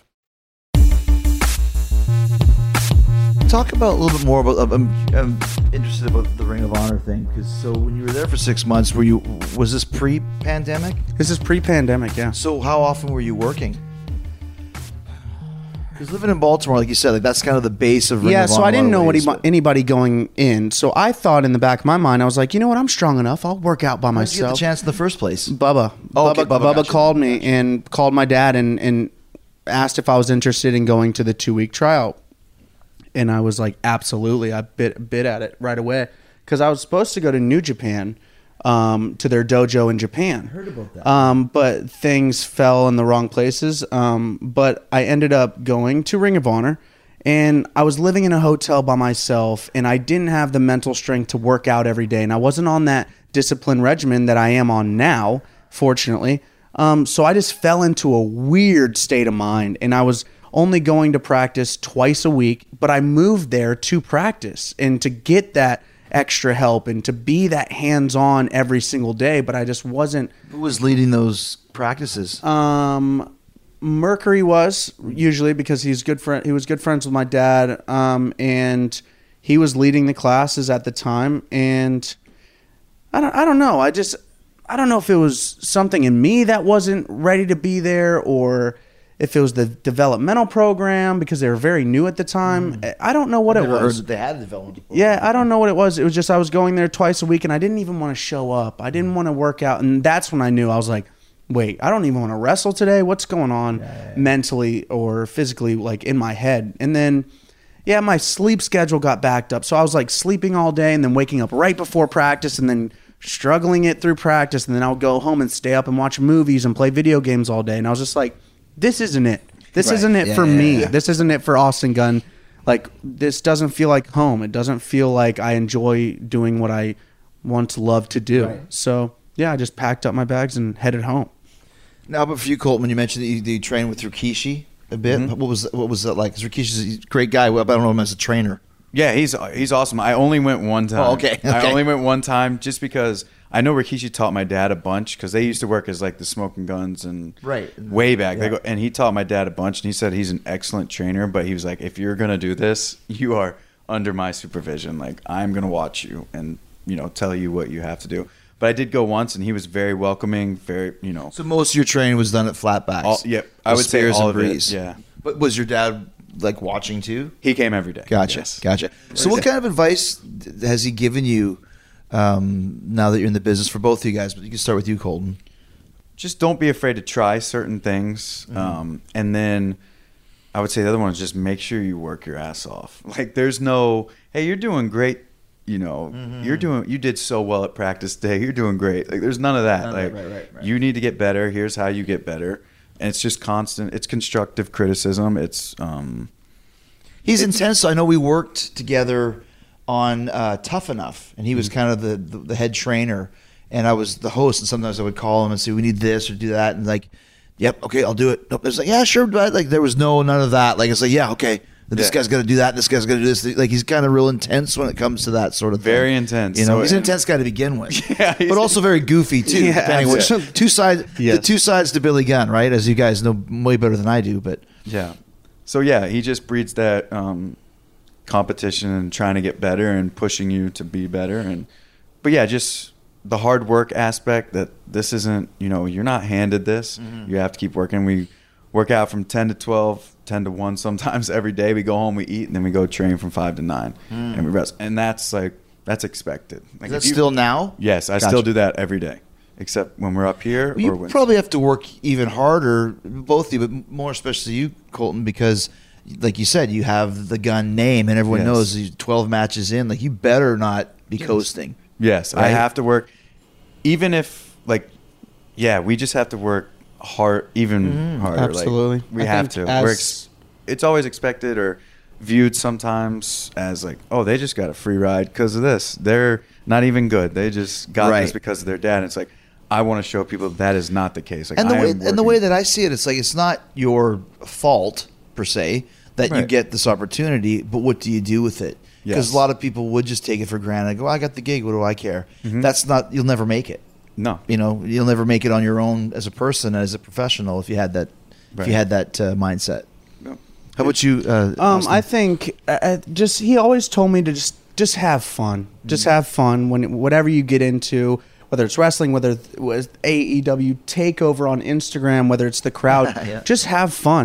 Talk about a little bit more about. I'm, I'm interested about the Ring of Honor thing because so when you were there for six months, were you was this pre-pandemic? this is pre-pandemic. Yeah. So how often were you working? Because living in Baltimore, like you said, like that's kind of the base of Ring yeah, of so Honor I in a didn't lot know of what ways, he, anybody going in. So I thought in the back of my mind, I was like, you know what? I'm strong enough. I'll work out by How did you get the myself. chance in the first place? Bubba. Oh, okay, Bubba, Bubba Bubba got you. called me and called my dad and, and asked if I was interested in going to the two-week tryout. And I was like, absolutely. I bit bit at it right away. Because I was supposed to go to New Japan, um, to their dojo in Japan. I heard about that. Um, but things fell in the wrong places. Um, but I ended up going to Ring of Honor. And I was living in a hotel by myself, and I didn't have the mental strength to work out every day. And I wasn't on that discipline regimen that I am on now, fortunately. Um, so I just fell into a weird state of mind, and I was only going to practice twice a week, but I moved there to practice and to get that extra help and to be that hands-on every single day, but I just wasn't. Who was leading those practices? Um, Mercury was usually because he's good friend. He was good friends with my dad, um, and he was leading the classes at the time. And I don't, I don't know. I just, I don't know if it was something in me that wasn't ready to be there, or if it was the developmental program because they were very new at the time. Mm. I don't know what I it never was. heard that they had a development program. Yeah, I don't know what it was. It was just I was going there twice a week, and I didn't even want to show up. I didn't want to work out, and that's when I knew. I was like, wait, I don't even want to wrestle today. What's going on yeah, yeah, yeah. mentally or physically, like in my head? And then, yeah, my sleep schedule got backed up. So I was like sleeping all day and then waking up right before practice and then struggling it through practice. And then I would go home and stay up and watch movies and play video games all day. And I was just like, this isn't it. This right. isn't it yeah, for yeah, me. Yeah. This isn't it for Austin Gunn. Like, this doesn't feel like home. It doesn't feel like I enjoy doing what I once loved to do. Right. So, yeah, I just packed up my bags and headed home. Now, but for you, Colton, when you mentioned that you, that you trained with Rikishi a bit, mm-hmm. what was what was that like? Because Rikishi's a great guy, but I don't know him as a trainer. Yeah, he's he's awesome. I only went one time. Oh, okay. okay. I only went one time just because I know Rikishi taught my dad a bunch because they used to work as like the Smoking Guns and right. way back. Yeah. They go, and he taught my dad a bunch, and he said he's an excellent trainer, but he was like, if you're gonna do this, you are under my supervision. Like, I'm gonna watch you and you know tell you what you have to do. But I did go once, and he was very welcoming, very, you know. So most of your training was done at flatbacks? All, yeah, I would say all of it, yeah. But was your dad, like, watching too? He came every day. Gotcha, yes. gotcha. So what kind of advice has he given you um, now that you're in the business for both of you guys? But you can start with you, Colton. Just don't be afraid to try certain things. Mm-hmm. Um, and then I would say the other one is just make sure you work your ass off. Like, there's no, hey, you're doing great. You know, mm-hmm. you're doing. You did so well at practice day. You're doing great. Like, there's none of that. None like, of that. Right, right, right. You need to get better. Here's how you get better. And it's just constant. It's constructive criticism. It's. Um, He's it's, intense. So I know we worked together on uh, Tough Enough, and he was mm-hmm. kind of the, the the head trainer, and I was the host. And sometimes I would call him and say, "We need this or do that," and like, "Yep, okay, I'll do it." Nope. It's like, "Yeah, sure," but like there was no none of that. Like it's like, "Yeah, okay." This yeah. guy's got to do that. This guy's got to do this. Like, he's kind of real intense when it comes to that sort of thing. Very intense. You know, so, he's an intense guy to begin with. Yeah, but also very goofy too. Yeah, depending which two sides, yes. the two sides to Billy Gunn, right? As you guys know way better than I do. But yeah, so yeah, he just breeds that um, competition and trying to get better and pushing you to be better. And but yeah, just the hard work aspect. That this isn't, you know, you're not handed this. Mm-hmm. You have to keep working. We work out from ten to twelve. ten to one sometimes every day. We go home, we eat, and then we go train from five to nine, mm. and we rest. And that's like that's expected. Like, Is that you, still now? Yes, I gotcha. still do that every day, except when we're up here. Well, you or when, probably have to work even harder, both of you, but more especially you, Colton, because like you said, you have the Gun name, and everyone yes. knows twelve matches in. Like, you better not be yes. coasting. Yes, right? I have to work, even if like, yeah, we just have to work hard, even mm, harder. Absolutely, like, we I have to. As, We're ex- it's always expected or viewed sometimes as like, oh, they just got a free ride because of this. They're not even good. They just got right. this because of their dad. And it's like, I want to show people that is not the case. Like, and the I way am and the way that I see it, it's like it's not your fault per se that right. you get this opportunity, but what do you do with it? Because yes. a lot of people would just take it for granted. Go, I got the gig. What do I care? Mm-hmm. That's not. You'll never make it. No, you know, you'll never make it on your own as a person, as a professional, if you had that, right. if you had that uh, mindset. No. How about you? Uh, um, I think uh, just he always told me to just just have fun, mm-hmm. just have fun when whatever you get into, whether it's wrestling, whether it was A E W takeover on Instagram, whether it's the crowd, yeah. just have fun.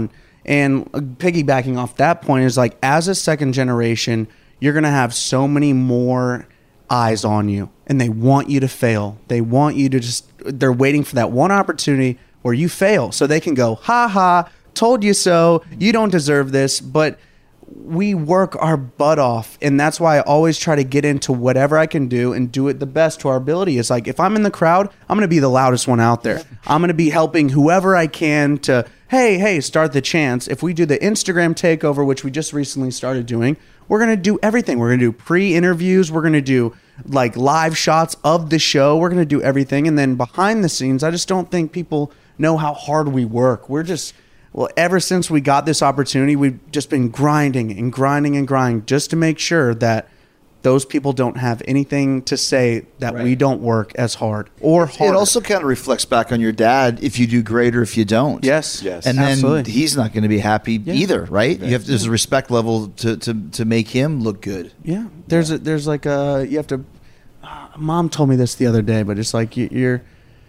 And piggybacking off that point is like, as a second generation, you're going to have so many more eyes on you, and they want you to fail. They want you to just, they're waiting for that one opportunity where you fail so they can go, ha ha, told you so, you don't deserve this. But we work our butt off, and that's why I always try to get into whatever I can do and do it the best to our ability. It's like, if I'm in the crowd, I'm going to be the loudest one out there. I'm going to be helping whoever I can to, hey, hey, start the chants. If we do the Instagram takeover, which we just recently started doing, we're going to do everything. We're going to do pre-interviews. We're going to do like live shots of the show. We're going to do everything. And then behind the scenes, I just don't think people know how hard we work. We're just, well, ever since we got this opportunity, we've just been grinding and grinding and grinding just to make sure that those people don't have anything to say that right. we don't work as hard or harder. It also kind of reflects back on your dad if you do great or if you don't. Yes. Yes. And then Absolutely. he's not going to be happy Yeah. either, right? Yeah. You have there's a respect level to, to, to make him look good. Yeah. There's a, there's like a, you have to, uh, Mom told me this the other day, but it's like you, you're,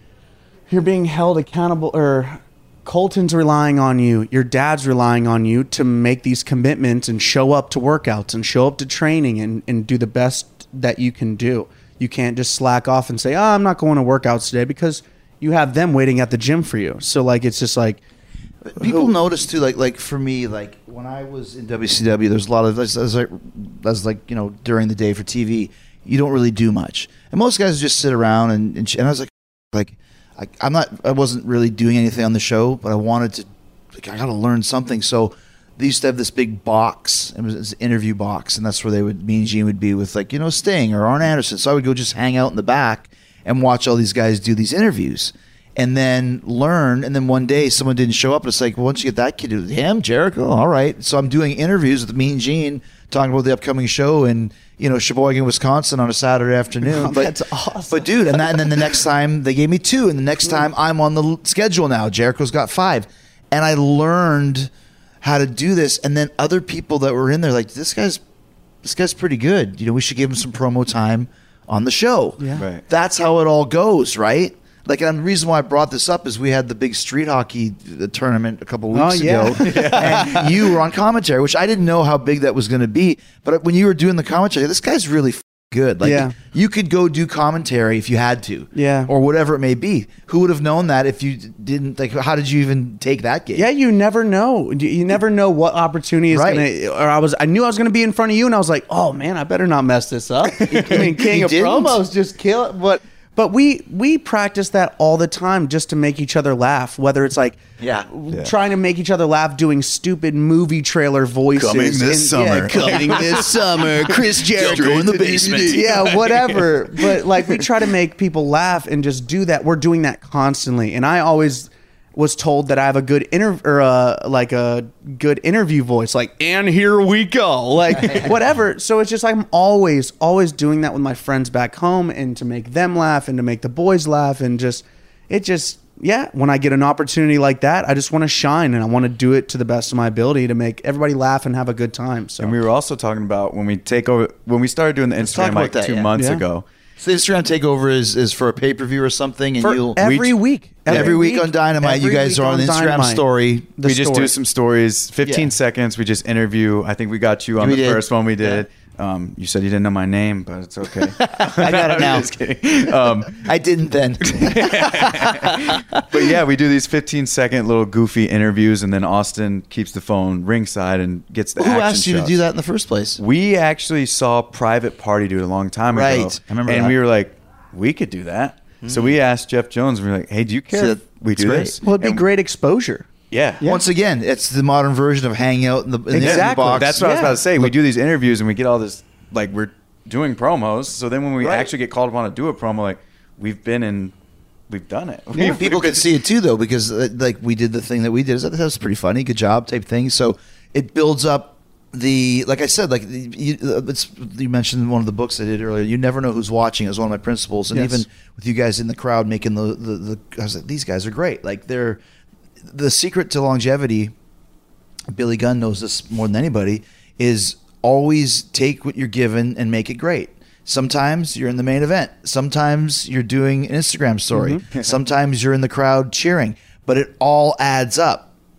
you're being held accountable, or Colton's relying on you, your dad's relying on you to make these commitments and show up to workouts and show up to training and, and do the best that you can do. You can't just slack off and say, oh, I'm not going to workouts today, because you have them waiting at the gym for you. So like, it's just like, People notice too, like like for me, like when I was in W C W, there's a lot of as, as, like, as like you know during the day for T V, you don't really do much, and most guys just sit around and and, and I was like, like I, I'm not, I wasn't really doing anything on the show, but I wanted to, like I got to learn something. So they used to have this big box, it was an interview box, and that's where they would, me and Gene would be with like you know Sting or Arn Anderson. So I would go just hang out in the back and watch all these guys do these interviews. And then learn, and then one day someone didn't show up. And it's like, well, once you get that kid, him, Jericho, all right. So I'm doing interviews with me and Gene, talking about the upcoming show in you know Sheboygan, Wisconsin, on a Saturday afternoon. Oh, but, that's awesome. But dude, and, that, and then the next time they gave me two, and the next time I'm on the l- schedule now. Jericho's got five, and I learned how to do this. And then other people that were in there, like this guy's, this guy's pretty good. You know, we should give him some promo time on the show. Yeah. Right. That's how it all goes, right? Like, and the reason why I brought this up is we had the big street hockey tournament a couple weeks Oh, yeah. ago, and you were on commentary, which I didn't know how big that was going to be. But when you were doing the commentary, this guy's really f- good. Like, Yeah. you could go do commentary if you had to, Yeah. or whatever it may be. Who would have known that if you didn't? Like, how did you even take that gig? yeah, you never know. You you never know what opportunity is Right. going to, or I was, I knew I was going to be in front of you, and I was like, oh man, I better not mess this up. I mean, king You of didn't. promos, just kill it. But, But we we practice that all the time just to make each other laugh. Whether it's like Yeah. Yeah. trying to make each other laugh, doing stupid movie trailer voices. Coming this and- summer. yeah, coming this summer. Chris Jericho in the basement. Yeah, whatever. But like we try to make people laugh and just do that. We're doing that constantly. And I always was told that I have a good inter or uh, like a good interview voice, like, and here we go, like whatever. So it's just I'm always, always doing that with my friends back home, and to make them laugh and to make the boys laugh, and just it just yeah. When I get an opportunity like that, I just want to shine, and I want to do it to the best of my ability to make everybody laugh and have a good time. So And we were also talking about when we take over when we started doing the talk Instagram about like that, two yeah. months Yeah. ago. So the Instagram takeover is, is for a pay per view or something, and for you'll every week, every, week, on Dynamite, you every guys week are on the Instagram Dynamite. story. The we just story. do some stories, fifteen Yeah. seconds. We just interview. I think we got you on We the did. first one we did. Um, you said you didn't know my name, but it's okay. I got it now. I'm just kidding. Um, I didn't then. but yeah, we do these fifteen second little goofy interviews, and then Austin keeps the phone ringside and gets the Who action asked you to shots. do that in the first place? We actually saw Private Party do it a long time ago. Right. I remember And that. we were like, we could do that. So we asked Jeff Jones, and we were like, hey, do you care See, if we that's do great. this? Well, it'd be And- great exposure. Yeah. Once again, it's the modern version of hanging out in the, in the interview Exactly. box. That's what I was Yeah. about to say. We do these interviews and we get all this, like, we're doing promos. So then when we Right. actually get called upon to do a promo, like, we've been in, we've done it. Yeah, people can see it too, though, because uh, like we did the thing that we did. That was pretty funny. Good job, type thing. So it builds up the, like I said, like the- you, uh, it's, you mentioned one of the books I did earlier. You never know who's watching. It was one of my principles, and Yes. even with you guys in the crowd making the the, the I was like, these guys are great. Like they're the secret to longevity. Billy Gunn knows this more than anybody. Is always take what you're given and make it great. Sometimes you're in the main event. Sometimes you're doing an Instagram story. Sometimes you're in the crowd cheering. But it all adds up.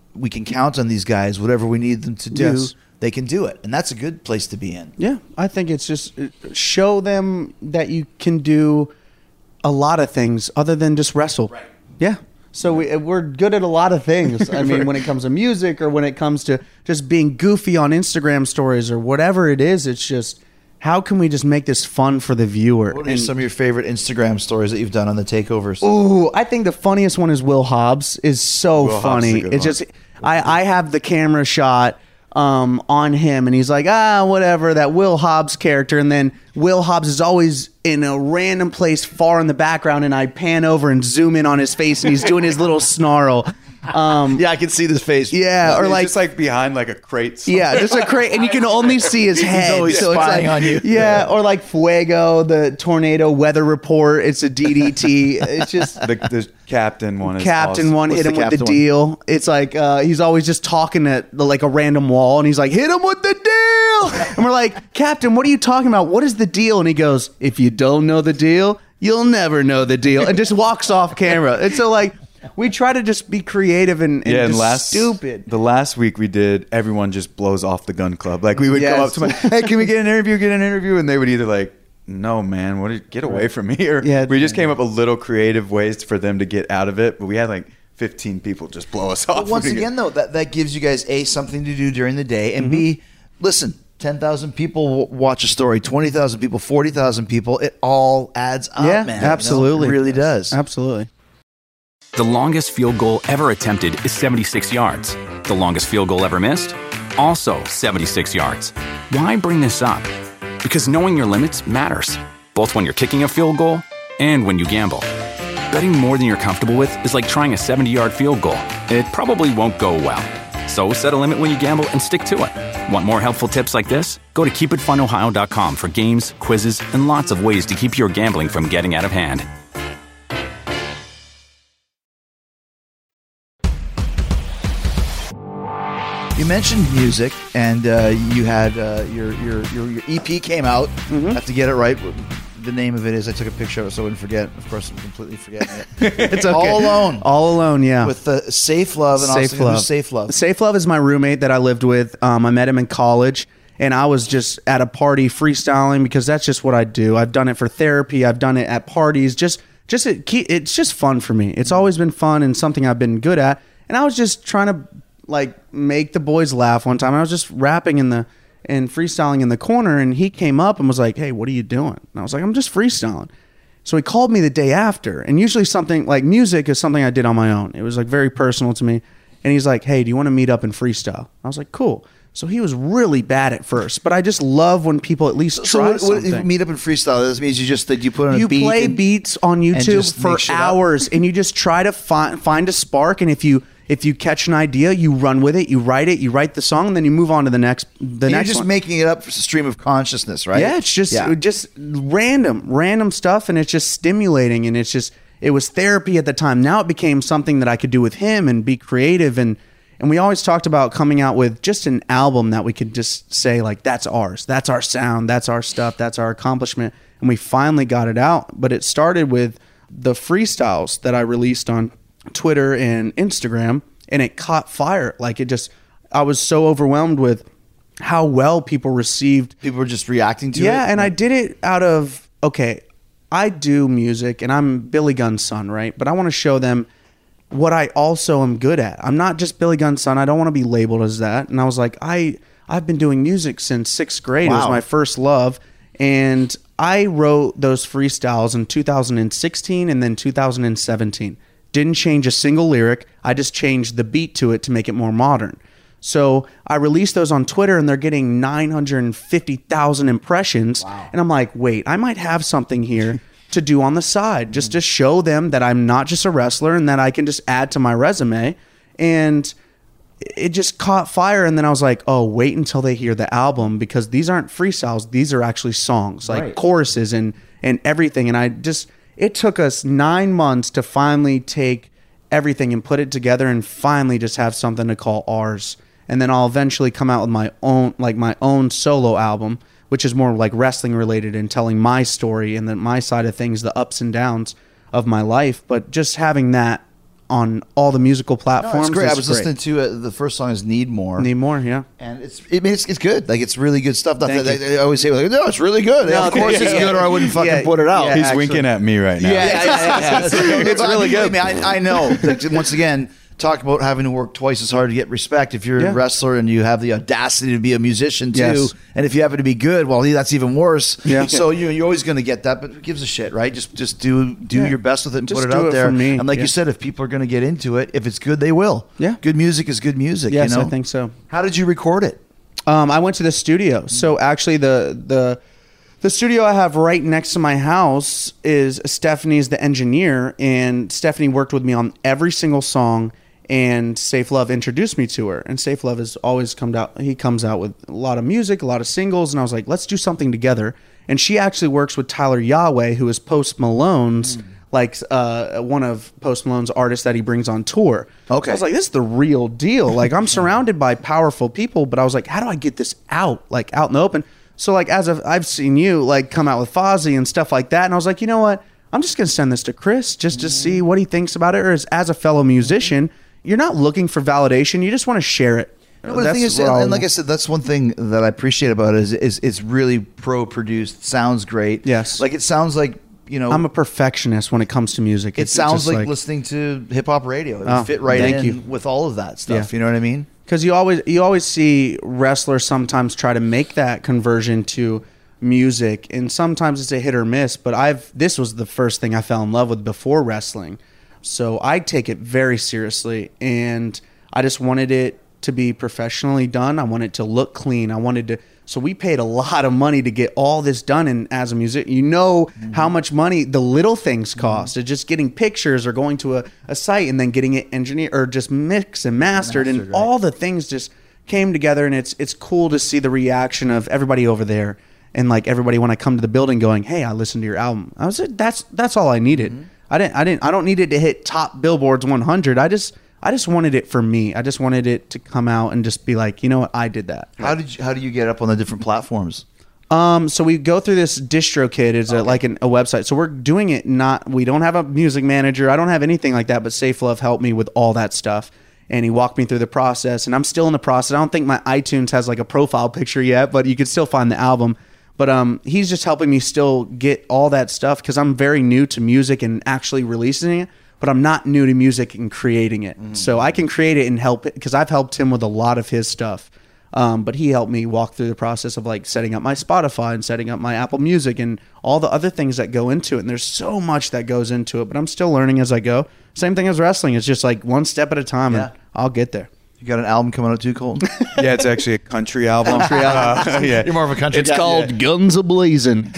we can count on these guys. Whatever we need them to do, Yes. they can do it, and that's a good place to be in. Yeah, I think it's just uh, show them that you can do a lot of things other than just wrestle. Right. Yeah. So we, we're good at a lot of things. I mean, when it comes to music or when it comes to just being goofy on Instagram stories or whatever it is, it's just how can we just make this fun for the viewer? What are some of your favorite Instagram stories that you've done on the takeovers? Ooh, I think the funniest one is Will Hobbs. Is so Will Hobbs is funny. a good It's one. just I I have the camera shot um on him and he's like, ah, whatever, that Will Hobbs character, and then Will Hobbs is always in a random place far in the background and I pan over and zoom in on his face and he's doing his little snarl. Um Yeah, I can see this face. yeah, or He's like just like behind like a crate. yeah, just a crate, and you can only see his head. always so it's spying like, on you. Yeah, or like Fuego, the tornado weather report. It's a D D T. It's just The, the captain one. Is Captain awesome. one What's hit him the with the captain one? deal. It's like uh, he's always just talking at the, like a random wall, and he's like, "Hit him with the deal." And we're like, "Captain, what are you talking about? What is the deal?" And he goes, "If you don't know the deal, you'll never know the deal," and just walks off camera. And so like we try to just be creative and, and Yeah, and just last stupid. The last week we did, everyone just blows off the gun club. Like we would Yes. go up to my, hey, can we get an interview? Get an interview, and they would either like, no, man, what? Are, get away from me, or Yeah. we just came up with little creative ways for them to get out of it. But we had like fifteen people just blow us off. But once again, though, that, that gives you guys A, something to do during the day, and B, listen, ten thousand people w- watch a story, twenty thousand people, forty thousand people, it all adds up, Yeah, man. You know? absolutely. It really does. Absolutely. The longest field goal ever attempted is seventy-six yards. The longest field goal ever missed? Also seventy-six yards. Why bring this up? Because knowing your limits matters, both when you're kicking a field goal and when you gamble. Betting more than you're comfortable with is like trying a seventy-yard field goal. It probably won't go well. So set a limit when you gamble and stick to it. Want more helpful tips like this? Go to keep it fun ohio dot com for games, quizzes, and lots of ways to keep your gambling from getting out of hand. You mentioned music, and uh, you had uh, your, your your your E P came out. I have to get it right. The name of it is, I took a picture of it so I wouldn't forget. Of course, I'm completely forgetting it. It's okay. All Alone. All Alone, yeah. With uh, Safe Love and Safe Austin. Love. Who's Safe Love? Safe Love is my roommate that I lived with. Um, I met him in college, and I was just at a party freestyling because that's just what I do. I've done it for therapy. I've done it at parties. Just, just it, keep- it's just fun for me. It's always been fun and something I've been good at. And I was just trying to like make the boys laugh one time. I was just rapping in the and freestyling in the corner, and he came up and was like, "Hey, what are you doing?" And I was like, "I'm just freestyling." So he called me the day after, and usually something like music is something I did on my own. It was like very personal to me. And he's like, "Hey, do you want to meet up and freestyle?" I was like, "Cool." So he was really bad at first, but I just love when people at least So try what, what, something. meet up and freestyle. This means you just that you put on You a beat. play and- beats on YouTube just for make shit up? hours, and you just try to find find a spark. And if you if you catch an idea, you run with it. You write it. You write the song, and then you move on to the next. The and you're next just one. making it up for stream of consciousness, right? Yeah, it's just Yeah. just random, random stuff, and it's just stimulating, and it's just it was therapy at the time. Now it became something that I could do with him and be creative, and and we always talked about coming out with just an album that we could just say like that's ours, that's our sound, that's our stuff, that's our accomplishment, and we finally got it out. But it started with the freestyles that I released on Twitter and Instagram, and it caught fire. Like it just, I was so overwhelmed with how well people received. People were just reacting to it. Yeah, and I did it out of, okay, I do music and I'm Billy Gunn's son, right? But I want to show them what I also am good at. I'm not just Billy Gunn's son. I don't want to be labeled as that. And I was like, I, I've been doing music since sixth grade. It was Wow. my first love. And I wrote those freestyles in two thousand sixteen and then two thousand seventeen. Didn't change a single lyric. I just changed the beat to it to make it more modern. So I released those on Twitter, and they're getting nine hundred fifty thousand impressions. And I'm like, wait, I might have something here to do on the side, just to show them that I'm not just a wrestler and that I can just add to my resume. And it just caught fire. And then I was like, oh, wait until they hear the album, because these aren't freestyles. These are actually songs, like choruses and, and everything. And I just, it took us nine months to finally take everything and put it together and finally just have something to call ours. And then I'll eventually come out with my own, like my own solo album, which is more like wrestling related and telling my story and then my side of things, the ups and downs of my life. But just having that on all the musical platforms. No, it's great. I It's was great. listening to it. The first song is "Need More." Need more, yeah. And it's, I mean, it's, it's good. Like, it's really good stuff. That, Thank they, you. they always say, like, no, it's really good. No, of course yeah, it's yeah. good, or I wouldn't fucking Yeah, put it out. yeah. He's actually- winking at me right now. Yeah, yeah, yeah, yeah. It's really good. Believe me, I, I know. Like, once again, talk about having to work twice as hard to get respect. If you're Yeah. a wrestler and you have the audacity to be a musician too, Yes. and if you happen to be good, well, that's even worse. Yeah. So you, you're always going to get that. But who gives a shit, right? Just just do do Yeah. your best with it and Just put it do out it there. for me. And like Yeah. you said, if people are going to get into it, if it's good, they will. Yeah. Good music is good music. Yes, you know? I think so. How did you record it? Um, I went to the studio. So actually, the the the studio I have right next to my house is Stephanie's the engineer, and Stephanie worked with me on every single song. And Safe Love introduced me to her. And Safe Love has always come out. He comes out with a lot of music, a lot of singles, and I was like, let's do something together. And she actually works with Tyler Yahweh, who is Post Malone's. Mm. Like uh, one of Post Malone's artists that he brings on tour. Okay. So I was like, this is the real deal. Like, I'm surrounded by powerful people, but I was like, how do I get this out, like out in the open? So like, as of, I've seen you like come out with Fozzy and stuff like that, and I was like, you know what? I'm just gonna send this to Chris just to see what he thinks about it. Or as, as a fellow musician, you're not looking for validation. You just want to share it. No, but the thing is, and, and like I said, that's one thing that I appreciate about it is, is it's really pro-produced. Sounds great. Yes. Like it sounds like, you know, I'm a perfectionist when it comes to music. it It's sounds just like, listening to hip hop radio. It would Oh, fit right thank in you. with all of that stuff. Yeah. You know what I mean? Because you always you always see wrestlers sometimes try to make that conversion to music, and sometimes it's a hit or miss. But I've this was the first thing I fell in love with before wrestling, so I take it very seriously, and I just wanted it to be professionally done. I wanted it to look clean. I wanted to. So we paid a lot of money to get all this done. And as a musician, you know mm-hmm. how much money the little things cost. Mm-hmm. Just getting pictures or going to a, a site and then getting it engineered or just mixed and mastered, mastered and right. all the things just came together. And it's it's cool to see the reaction of everybody over there. And like everybody when I come to the building going, hey, I listened to your album. I was like, that's that's all I needed. Mm-hmm. I didn't I didn't I don't need it to hit top Billboard's one hundred. I just I just wanted it for me. I just wanted it to come out and just be like, you know what, I did that. How did you, how do you get up on the different platforms? Um, so we go through this DistroKid. It's okay. a, like an, a website. So we're doing it not. We don't have a music manager. I don't have anything like that. But Safe Love helped me with all that stuff, and he walked me through the process. And I'm still in the process. I don't think my iTunes has like a profile picture yet, but you can still find the album. But um, he's just helping me still get all that stuff because I'm very new to music and actually releasing it. But I'm not new to music and creating it. Mm. So I can create it and help it because I've helped him with a lot of his stuff. Um, but he helped me walk through the process of like setting up my Spotify and setting up my Apple Music and all the other things that go into it. And there's so much that goes into it, but I'm still learning as I go. Same thing as wrestling. It's just like one step at a time yeah. and I'll get there. You got an album coming out too, Colton? Yeah, it's actually a country album. Country album. Uh, yeah. You're more of a country It's guy. called Yeah. Guns A-Blazing.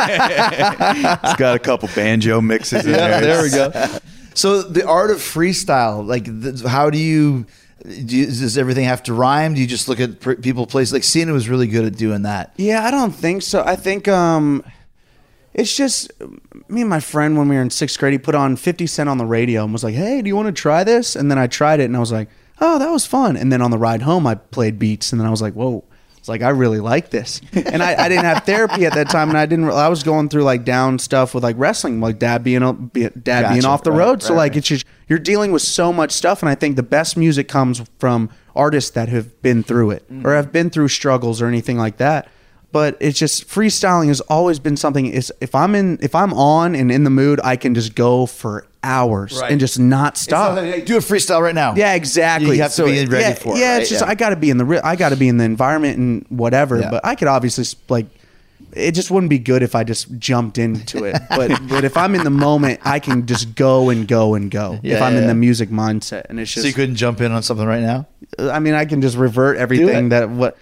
It's got a couple banjo mixes in Yeah, there. there we go. So the art of freestyle, like, th- how do you, do you, does everything have to rhyme? Do you just look at pr- people plays? Like, Cena was really good at doing that. Yeah, I don't think so. I think um, it's just me and my friend when we were in sixth grade, he put on fifty Cent on the radio and was like, hey, do you want to try this? And then I tried it and I was like, oh, that was fun. And then on the ride home, I played beats and then I was like, whoa. It's like, I really like this. And I, I didn't have therapy at that time. And I didn't, I was going through like down stuff with like wrestling, like dad being, be, dad Gotcha. being off the Right, road. right, so like, right. it's just, you're dealing with so much stuff. And I think the best music comes from artists that have been through it mm-hmm. or have been through struggles or anything like that. But it's just freestyling has always been something is if I'm in, if I'm on and in the mood, I can just go for hours Right. and just not stop. It's not like, hey, do a freestyle right now. Yeah, exactly. You have to be ready yeah, for it, Yeah, right? it's just Yeah. I got to be in the re- I got to be in the environment and whatever. Yeah. But I could obviously like it just wouldn't be good if I just jumped into it. But but if I'm in the moment, I can just go and go and go. Yeah, if I'm yeah, in the yeah. music mindset, and it's So just you couldn't jump in on something right now? I mean I can just revert everything it. that what.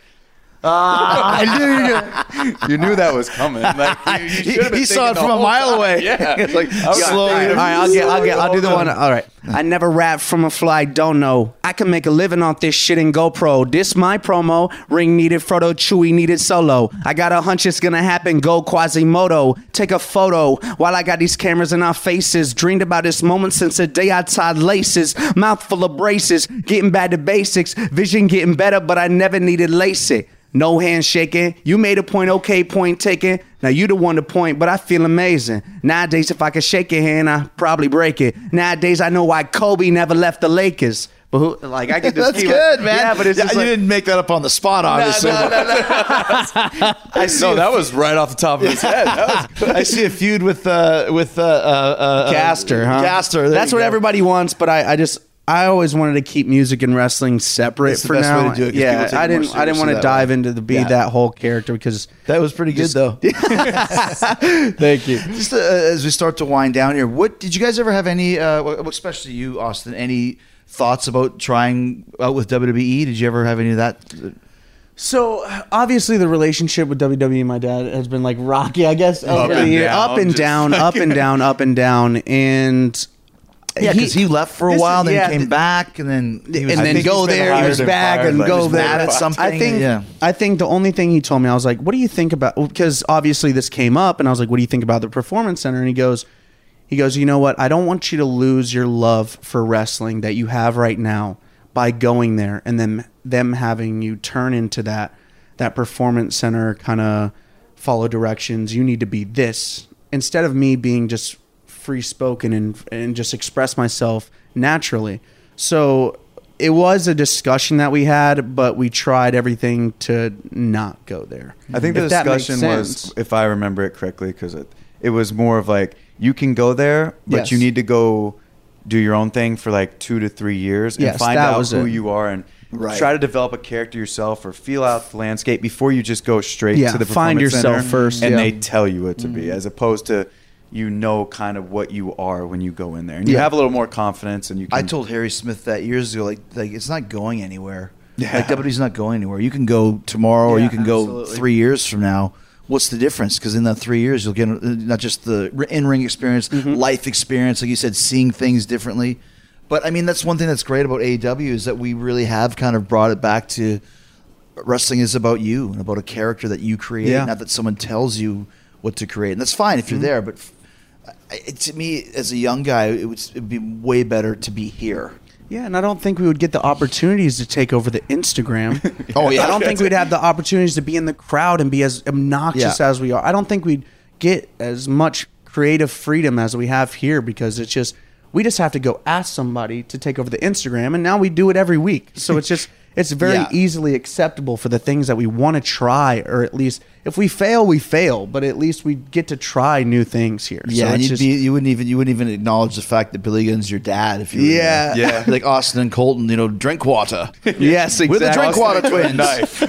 I knew You knew that was coming. Like, you, you He- should have been he saw thinking it the from a whole mile time. away. Yeah, It's like, I was slowly- thinking- All right, I'll get, I'll get, I'll do the one. All right. I never rap from a fly, don't know. I can make a living off this shit in GoPro. This my promo. Ring needed Frodo, Chewy needed solo. I got a hunch it's gonna happen. Go Quasimodo. Take a photo while I got these cameras in our faces. Dreamed about this moment since the day I tied laces. Mouth full of braces. Getting back to basics. Vision getting better, but I never needed LASIK. No handshaking. You made a point, okay, point taken. Now you the one to point, but I feel amazing. Nowadays, if I could shake your hand, I probably break it. Nowadays, I know why Kobe never left the Lakers. But who, like I could just That's keep good, it. man. Yeah, but it's Yeah, just you like, didn't make that up on the spot, obviously. no, no, no. I see no, that was right off the top of his head. That was I see a feud with uh, with uh, uh, uh, Caster, huh? Caster. There That's you what go. everybody wants, but I, I just I always wanted to keep music and wrestling separate It's the for best now. way to do it, 'cause people yeah, take it I more didn't I didn't seriously want to that dive way. into the be Yeah. that whole character because That was pretty good, Just- though. thank you. Just uh, as we start to wind down here, what did you guys ever have any, uh, well, especially you, Austin, any thoughts about trying out with W W E? Did you ever have any of that? So obviously the relationship with W W E and my dad has been like rocky, I guess, over the and year, down, up and just down, up and down, up and down, and Yeah, because he, left for a this while, is- then yeah, came th- back, and then he was and I then think go he's been there, he hired was and back, fired, and like, go he's there. mad at something. I think, yeah. I think the only thing he told me, I was like, "What do you think about?" Because obviously this came up, and I was like, "What do you think about the Performance Center?" And he goes, "He goes, you know what? I don't want you to lose your love for wrestling that you have right now by going there, and then them having you turn into that that Performance Center kind of follow directions. You need to be this instead of me being just free spoken and and just express myself naturally." So it was a discussion that we had, but we tried everything to not go there. I think the If that makes discussion was, sense. if I remember it correctly, because it, it was more of like, you can go there, but Yes. you need to go do your own thing for like two to three years and Yes, find that out was who it. you are and Right. try to develop a character yourself or feel out the landscape before you just go straight Yeah, to the find Performance yourself Center first, and yeah. they tell you what to be, as opposed to you know kind of what you are when you go in there. And you Yeah. have a little more confidence and you can... I told Harry Smith that years ago, like, like it's not going anywhere. Yeah. Like W W E's not going anywhere. You can go tomorrow, or Yeah, you can go absolutely. three years from now. What's the difference? Because in that three years, you'll get uh, not just the in-ring experience, Mm-hmm. life experience, like you said, seeing things differently. But I mean, that's one thing that's great about A E W is that we really have kind of brought it back to wrestling is about you and about a character that you create, Yeah. not that someone tells you what to create. And that's fine if you're there, but f- I- to me, as a young guy, it would it'd be way better to be here. Yeah, and I don't think we would get the opportunities to take over the Instagram. Oh, yeah. I don't think we'd have the opportunities to be in the crowd and be as obnoxious Yeah. as we are. I don't think we'd get as much creative freedom as we have here because it's just we just have to go ask somebody to take over the Instagram, and now we do it every week. So it's just it's very Yeah. easily acceptable for the things that we want to try, or at least if we fail, we fail, but at least we get to try new things here. Yeah, so and it's you'd just, be, you wouldn't even you wouldn't even acknowledge the fact that Billy Gunn's your dad if you were Yeah. there. Yeah. Like Austin and Colton, you know, drink water. yes, exactly. We're the drink water twins. Knife.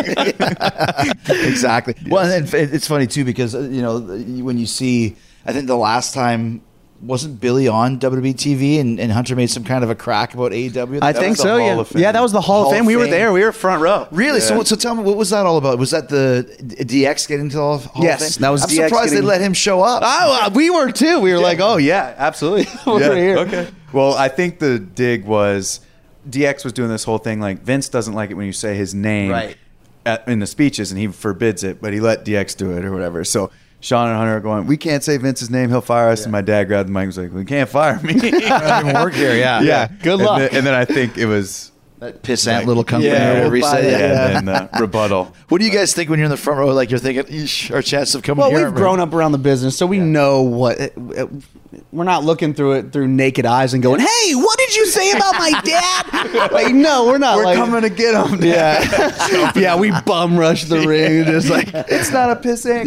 Exactly. Well, and it- it's funny too because uh, you know when you see, I think the last time wasn't Billy on W W E T V and, and Hunter made some kind of a crack about A E W. I That think was the so. Hall Yeah, of Fame. yeah, that was the Hall, Hall of Fame. of We were Fame. there. We were front row. Really? So, so tell me, what was that all about? Was that the D X getting to the Hall of Hall Yes, of Fame? that was I'm D X surprised getting- they let him show up. Oh, uh, we were too. We were like, oh yeah, absolutely. we're Yeah, here. Okay. Well, I think the dig was D X was doing this whole thing like Vince doesn't like it when you say his name Right. at, in the speeches, and he forbids it, but he let D X do it or whatever. So Sean and Hunter are going, we can't say Vince's name, he'll fire us. And my dad grabbed the mic and was like, we can't fire me. I don't even work here. Yeah. Yeah. Good And luck. then, and then I think it was That pissant little company. yeah, or whatever he we'll said. buy Yeah. it, yeah, and then the rebuttal. What do you guys think when you're in the front row? Like you're thinking, Eesh, our chance of coming Well, here. we've aren't grown up around the business, so we know what. It, it- we're not looking through it through naked eyes and going, "Hey, what did you say about my dad?" Like, no, we're not. We're like, coming to get him. Yeah, yeah, we bum rush the ring, just like, It's not a pissant.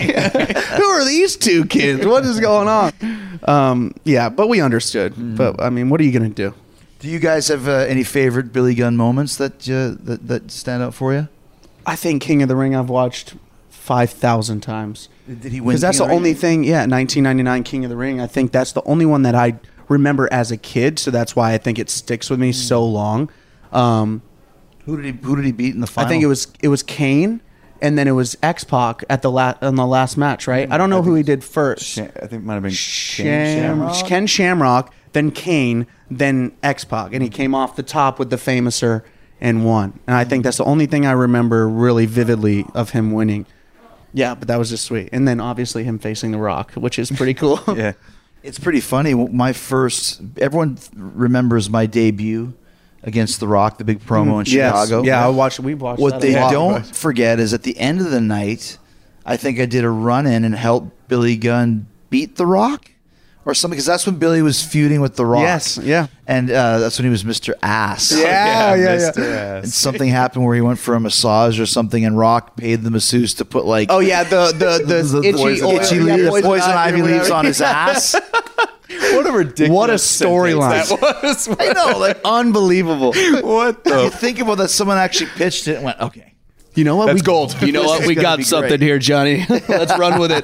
who are these two kids? What is going on? Um, yeah, but we understood. But I mean, what are you gonna do? Do you guys have uh, any favorite Billy Gunn moments that, uh, that that stand out for you? I think King of the Ring I've watched five thousand times. Did he win? Because that's King the of only Ring? thing, yeah, nineteen ninety-nine King of the Ring. I think that's the only one that I remember as a kid, so that's why I think it sticks with me so long. Um, Who did he Who did he beat in the final? I think it was it was Kane, and then it was X-Pac at the la- on the last match, right? I don't know who he did first. Sha- I think it might have been Sham- Shamrock. Ken Shamrock, then Kane, then X-Pac, and he came off the top with the Famouser and won. And I think that's the only thing I remember really vividly of him winning. Yeah, but that was just sweet. And then obviously him facing The Rock, which is pretty cool. Yeah. It's pretty funny. My first, everyone th- remembers my debut against The Rock, the big promo in Yes. Chicago. Yeah, I watched. We watched. What that they a lot. don't forget is at the end of the night, I think I did a run in and helped Billy Gunn beat The Rock or something, because that's when Billy was feuding with The Rock. Yes, yeah. And uh, that's when he was Mister Ass. Yeah, yeah, Mister yeah. Ass. And something happened where he went for a massage or something, and Rock paid the masseuse to put like Oh yeah, the the the, the itchy, poison, oil, itchy yeah, leaves, poison, or ivy leaves whatever. on his ass. What a ridiculous What a sentence storyline. that was. I know, like Unbelievable. What you the? think about that, someone actually pitched it and went, okay. You know what? That's we, gold. You know what? This We is gonna got be something great. here, Johnny. Let's run with it.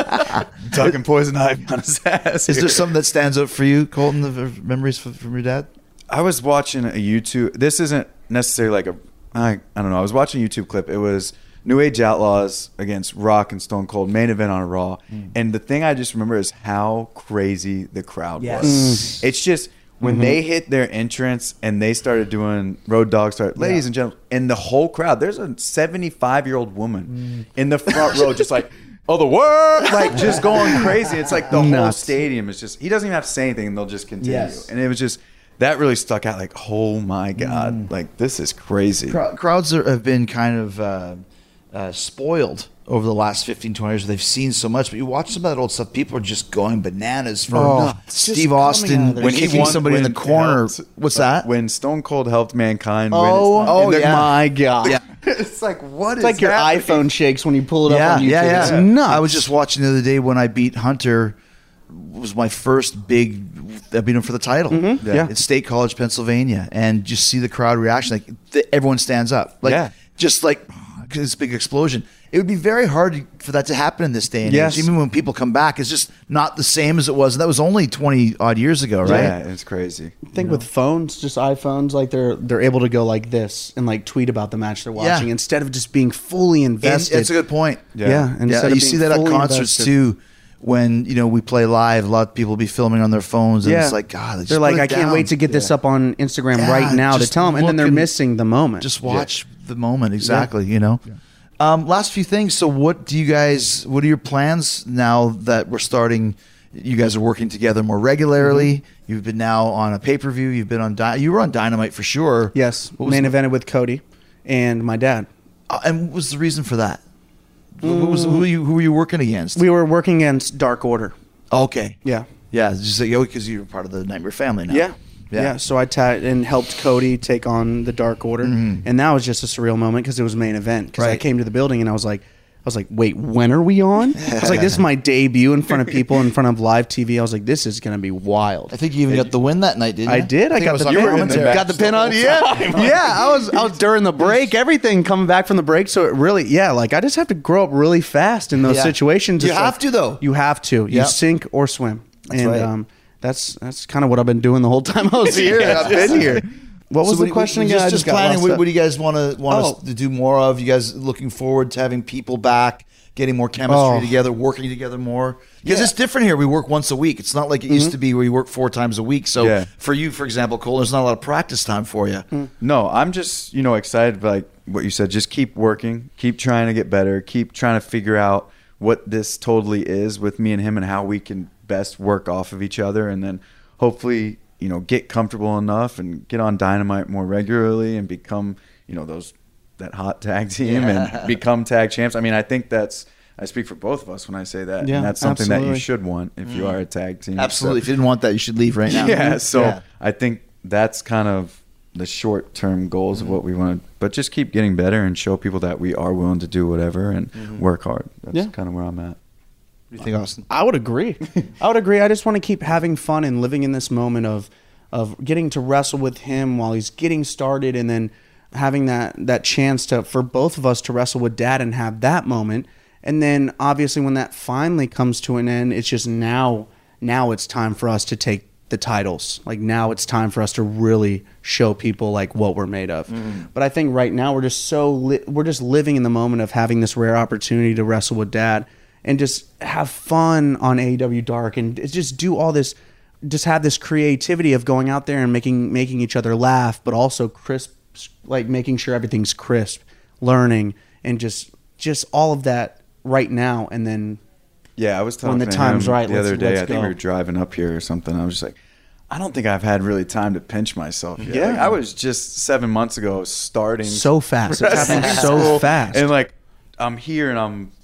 Talking poison ivy on his ass. Is there here. something that stands out for you, Colton, the memories from from your dad? I was watching a YouTube. This isn't necessarily like a. I, I don't know. I was watching a YouTube clip. It was New Age Outlaws against Rock and Stone Cold, main event on Raw. Mm. And the thing I just remember is how crazy the crowd Yes. was. It's just when they hit their entrance and they started doing Road Dogg start, ladies and gentlemen, and the whole crowd. There's a seventy-five year old woman in the front row, just like. Oh, the world! Like, just going crazy. It's like the whole Nuts. stadium is just, he doesn't even have to say anything and they'll just continue. Yes. And it was just, that really stuck out. Like, oh my God. Like, this is crazy. Crow- Crowds are, have been kind of uh, uh, spoiled over the last fifteen, twenty years. They've seen so much, but you watch some of that old stuff, people are just going bananas for Oh, uh, it's just Steve coming out Austin of their when skin. kicking somebody in the when corner. helped- What's uh, that? When Stone Cold helped Mankind Oh, win. oh, and they're- yeah. my God. Yeah. It's like, what It's is like your happening? iPhone shakes when you pull it yeah, up on YouTube. yeah, yeah. It's nuts. I was just watching the other day when I beat Hunter. Was my first big. I beat him for the title. Mm-hmm. Yeah. At State College, Pennsylvania, and just see the crowd reaction. Like th- everyone stands up. Like Yeah. just like this big explosion. It would be very hard for that to happen in this day and Yes. age. Even when people come back, it's just not the same as it was. And that was only twenty odd years ago, right? Yeah, it's crazy. I think with phones, just iPhones, like they're they're able to go like this and like tweet about the match they're Yeah. watching instead of just being fully And invested. that's a good point. Yeah, Yeah. instead Yeah, of you being see that at fully concerts invested. too. When you know we play live, a lot of people will be filming on their phones, and Yeah, it's like God. They just they're like, put it I can't down. wait to get this up on Instagram Yeah, right now to just tell them, and then look they're and- missing the moment. Just watch the moment exactly. You know. Um, last few things. So, what do you guys? What are your plans now that we're starting? You guys are working together more regularly. Mm-hmm. You've been now on a pay per view. You've been on. Di- you were on Dynamite for sure. yes, What was main the- evented with Cody and my dad. Uh, and what was the reason for that? What was who were you who were you working against? We were working against Dark Order. okay. Yeah. Yeah. It's just like oh, because you're part of the Nightmare family now. Yeah. Yeah. Yeah. So I ta- and helped Cody take on the Dark Order, and that was just a surreal moment because it was main event. Because I Right. came to the building and I was like, I was like, wait, when are we on? I was like, this is my debut in front of people, in front of live T V. I was like, this is gonna be wild. I think you even got the win that night, didn't you? I did. I, think got was the on pin. commentary. Got the pin on. Yeah, yeah. I was. I was during the break. Everything coming back from the break. So it really, yeah. Like I just have to grow up really fast in those Yeah. situations. You It's have like- to, though. You have to. You Yep. sink or swim. That's and right. um, that's that's kind of what I've been doing the whole time I was here. I've been here. What was So the question again? Just, I just got planning. lost What, up. what do you guys want to want us Oh. to do more of? You guys looking forward to having people back, getting more chemistry Oh. together, working together more? Because Yeah. it's different here. We work once a week. It's not like it used to be where you work four times a week. So Yeah. for you, for example, Cole, there's not a lot of practice time for you. No, I'm just, you know, excited by like what you said. Just keep working, keep trying to get better, keep trying to figure out what this totally is with me and him and how we can best work off of each other. And then hopefully, you know, get comfortable enough and get on Dynamite more regularly and become, you know, those that hot tag team Yeah. and become tag champs. I mean, I think that's, I speak for both of us when I say that. Yeah, and that's something that absolutely. you should want if you are a tag team. Absolutely. So- If you didn't want that, you should leave right now. yeah, so Yeah. I think that's kind of the short term goals of what we want. But just keep getting better and show people that we are willing to do whatever and work hard. That's Yeah. kind of where I'm at. What do you think, Austin? I would agree. I would agree. I just want to keep having fun and living in this moment of of getting to wrestle with him while he's getting started, and then having that that chance to for both of us to wrestle with Dad and have that moment. And then obviously when that finally comes to an end, it's just now now it's time for us to take the titles. Like now it's time for us to really show people like what we're made of. But I think right now we're just so li- we're just living in the moment of having this rare opportunity to wrestle with Dad and just have fun on A E W Dark and just do all this, just have this creativity of going out there and making making each other laugh, but also crisp, like making sure everything's crisp, learning, and just just all of that right now. And then Yeah, I was talking When the to time's him right, the let's- other day. let's I think go. we were driving up here or something. I was just like, I don't think I've had really time to pinch myself yet. Yeah. Like, I was just seven months ago starting so fast, it's happening wrestling so school, fast. and like I'm here and I'm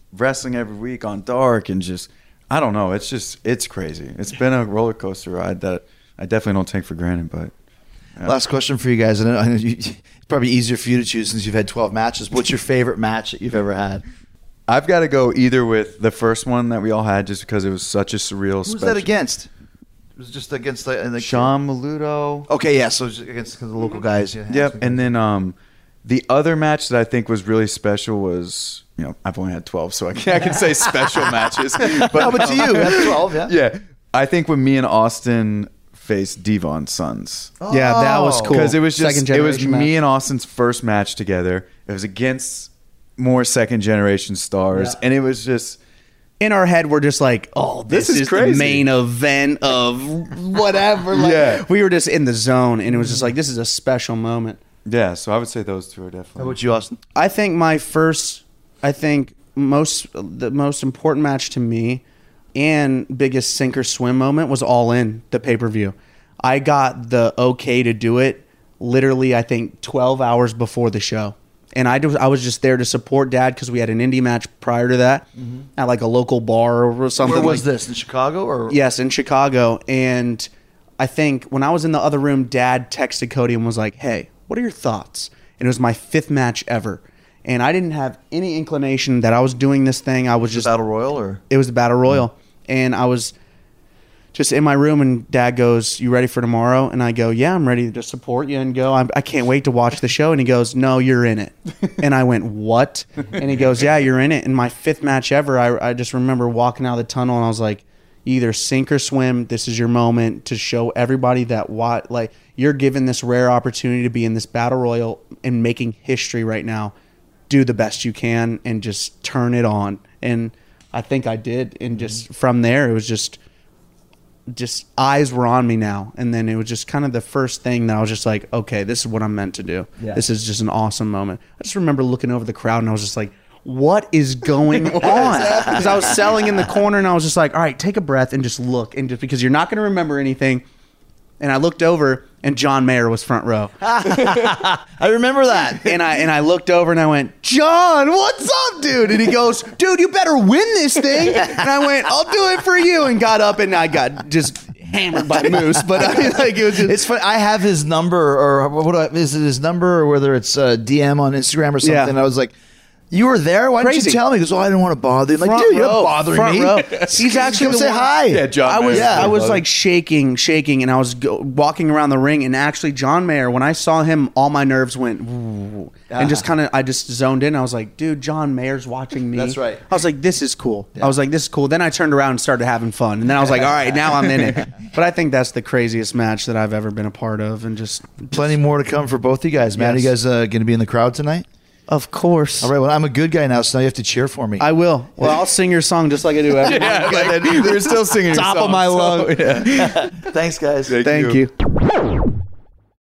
wrestling every week on Dark, and just I don't know. It's just it's crazy. It's been a roller coaster ride that I definitely don't take for granted. But yeah. Last question for you guys. I know, I know you, it's probably easier for you to choose since you've had twelve matches. What's your favorite match that you've ever had? I've got to go either with the first one that we all had, just because it was such a surreal. Who's special. that against? It was just against the, the Sean Maludo. Okay, yeah. So it's against the local guys. Yeah, Yep, and then um, the other match that I think was really special was, you know, I've only had twelve, so I can, I can say special matches. But, no, but to you, that's twelve. Yeah. Yeah, I think when me and Austin faced Devon's sons. Oh. Yeah, that was cool. Because it was just Second it was generation me match. and Austin's first match together. It was against more second generation stars, Yeah. and it was just. In our head, we're just like, oh, this, This is is, crazy. the main event of whatever. Like, Yeah. We were just in the zone, and it was just like, this is a special moment. Yeah, so I would say those two are definitely. How about you, Austin? I think my first, I think most, the most important match to me and biggest sink or swim moment was All In, the pay-per-view. I got the okay to do it literally, I think, twelve hours before the show. And I, do, I was just there to support Dad because we had an indie match prior to that mm-hmm. at like a local bar or something. Where was like, this? In Chicago? Or Yes, in Chicago. And I think when I was in the other room, Dad texted Cody and was like, hey, what are your thoughts? And it was my fifth match ever. And I didn't have any inclination that I was doing this thing. I was just... Battle Royal? Or It was the Battle Royal. Mm-hmm. And I was just in my room, and Dad goes, you ready for tomorrow? And I go, yeah, I'm ready to support you and go, I'm, I can't wait to watch the show. And he goes, no, you're in it. And I went, what? And he goes, yeah, you're in it. And my fifth match ever, I, I just remember walking out of the tunnel, and I was like, either sink or swim. This is your moment to show everybody that what, like, you're given this rare opportunity to be in this Battle Royal and making history right now. Do the best you can and just turn it on. And I think I did. And just from there, it was just... just eyes were on me now, and then it was just kind of the first thing that I was just like, okay, this is what I'm meant to do. Yeah. This is just an awesome moment. I just remember looking over the crowd, and I was just like, what is going on? Because I was selling in the corner, and I was just like, all right, take a breath and just look, and just because you're not going to remember anything. And I looked over, and John Mayer was front row. I remember that. And I and I looked over, and I went, John, what's up, dude? And he goes, dude, you better win this thing. And I went, I'll do it for you. And got up, and I got just hammered by Moose. But I mean, like, it was just... It's funny. I have his number, or what do I, is it his number, or whether it's uh, D M on Instagram or something. Yeah. And I was like, you were there? Why didn't Crazy. you tell me? He goes, oh, I didn't want to bother you. I'm like, Front dude, you're row, not bothering front me. row. He's actually Come the say one- hi. Yeah, John I was Mayer. I was like shaking, shaking, and I was go, walking around the ring, and actually John Mayer, when I saw him, all my nerves went, "Ooh," and just kind of I just zoned in. I was like, dude, John Mayer's watching me. That's right. I was like, this is cool. I was like, this is cool. Then I turned around and started having fun, and then I was like, all right, now I'm in it. But I think that's the craziest match that I've ever been a part of, and just Plenty more to come for both you guys, man. Yes. You guys uh, going to be in the crowd tonight? of course. All right, well, I'm a good guy now, so now you have to cheer for me. I will. Well, I'll sing your song just like I do every Yeah, like, we're still singing your top song, of my so, lung. yeah. Thanks, guys. Thank Thank you. you.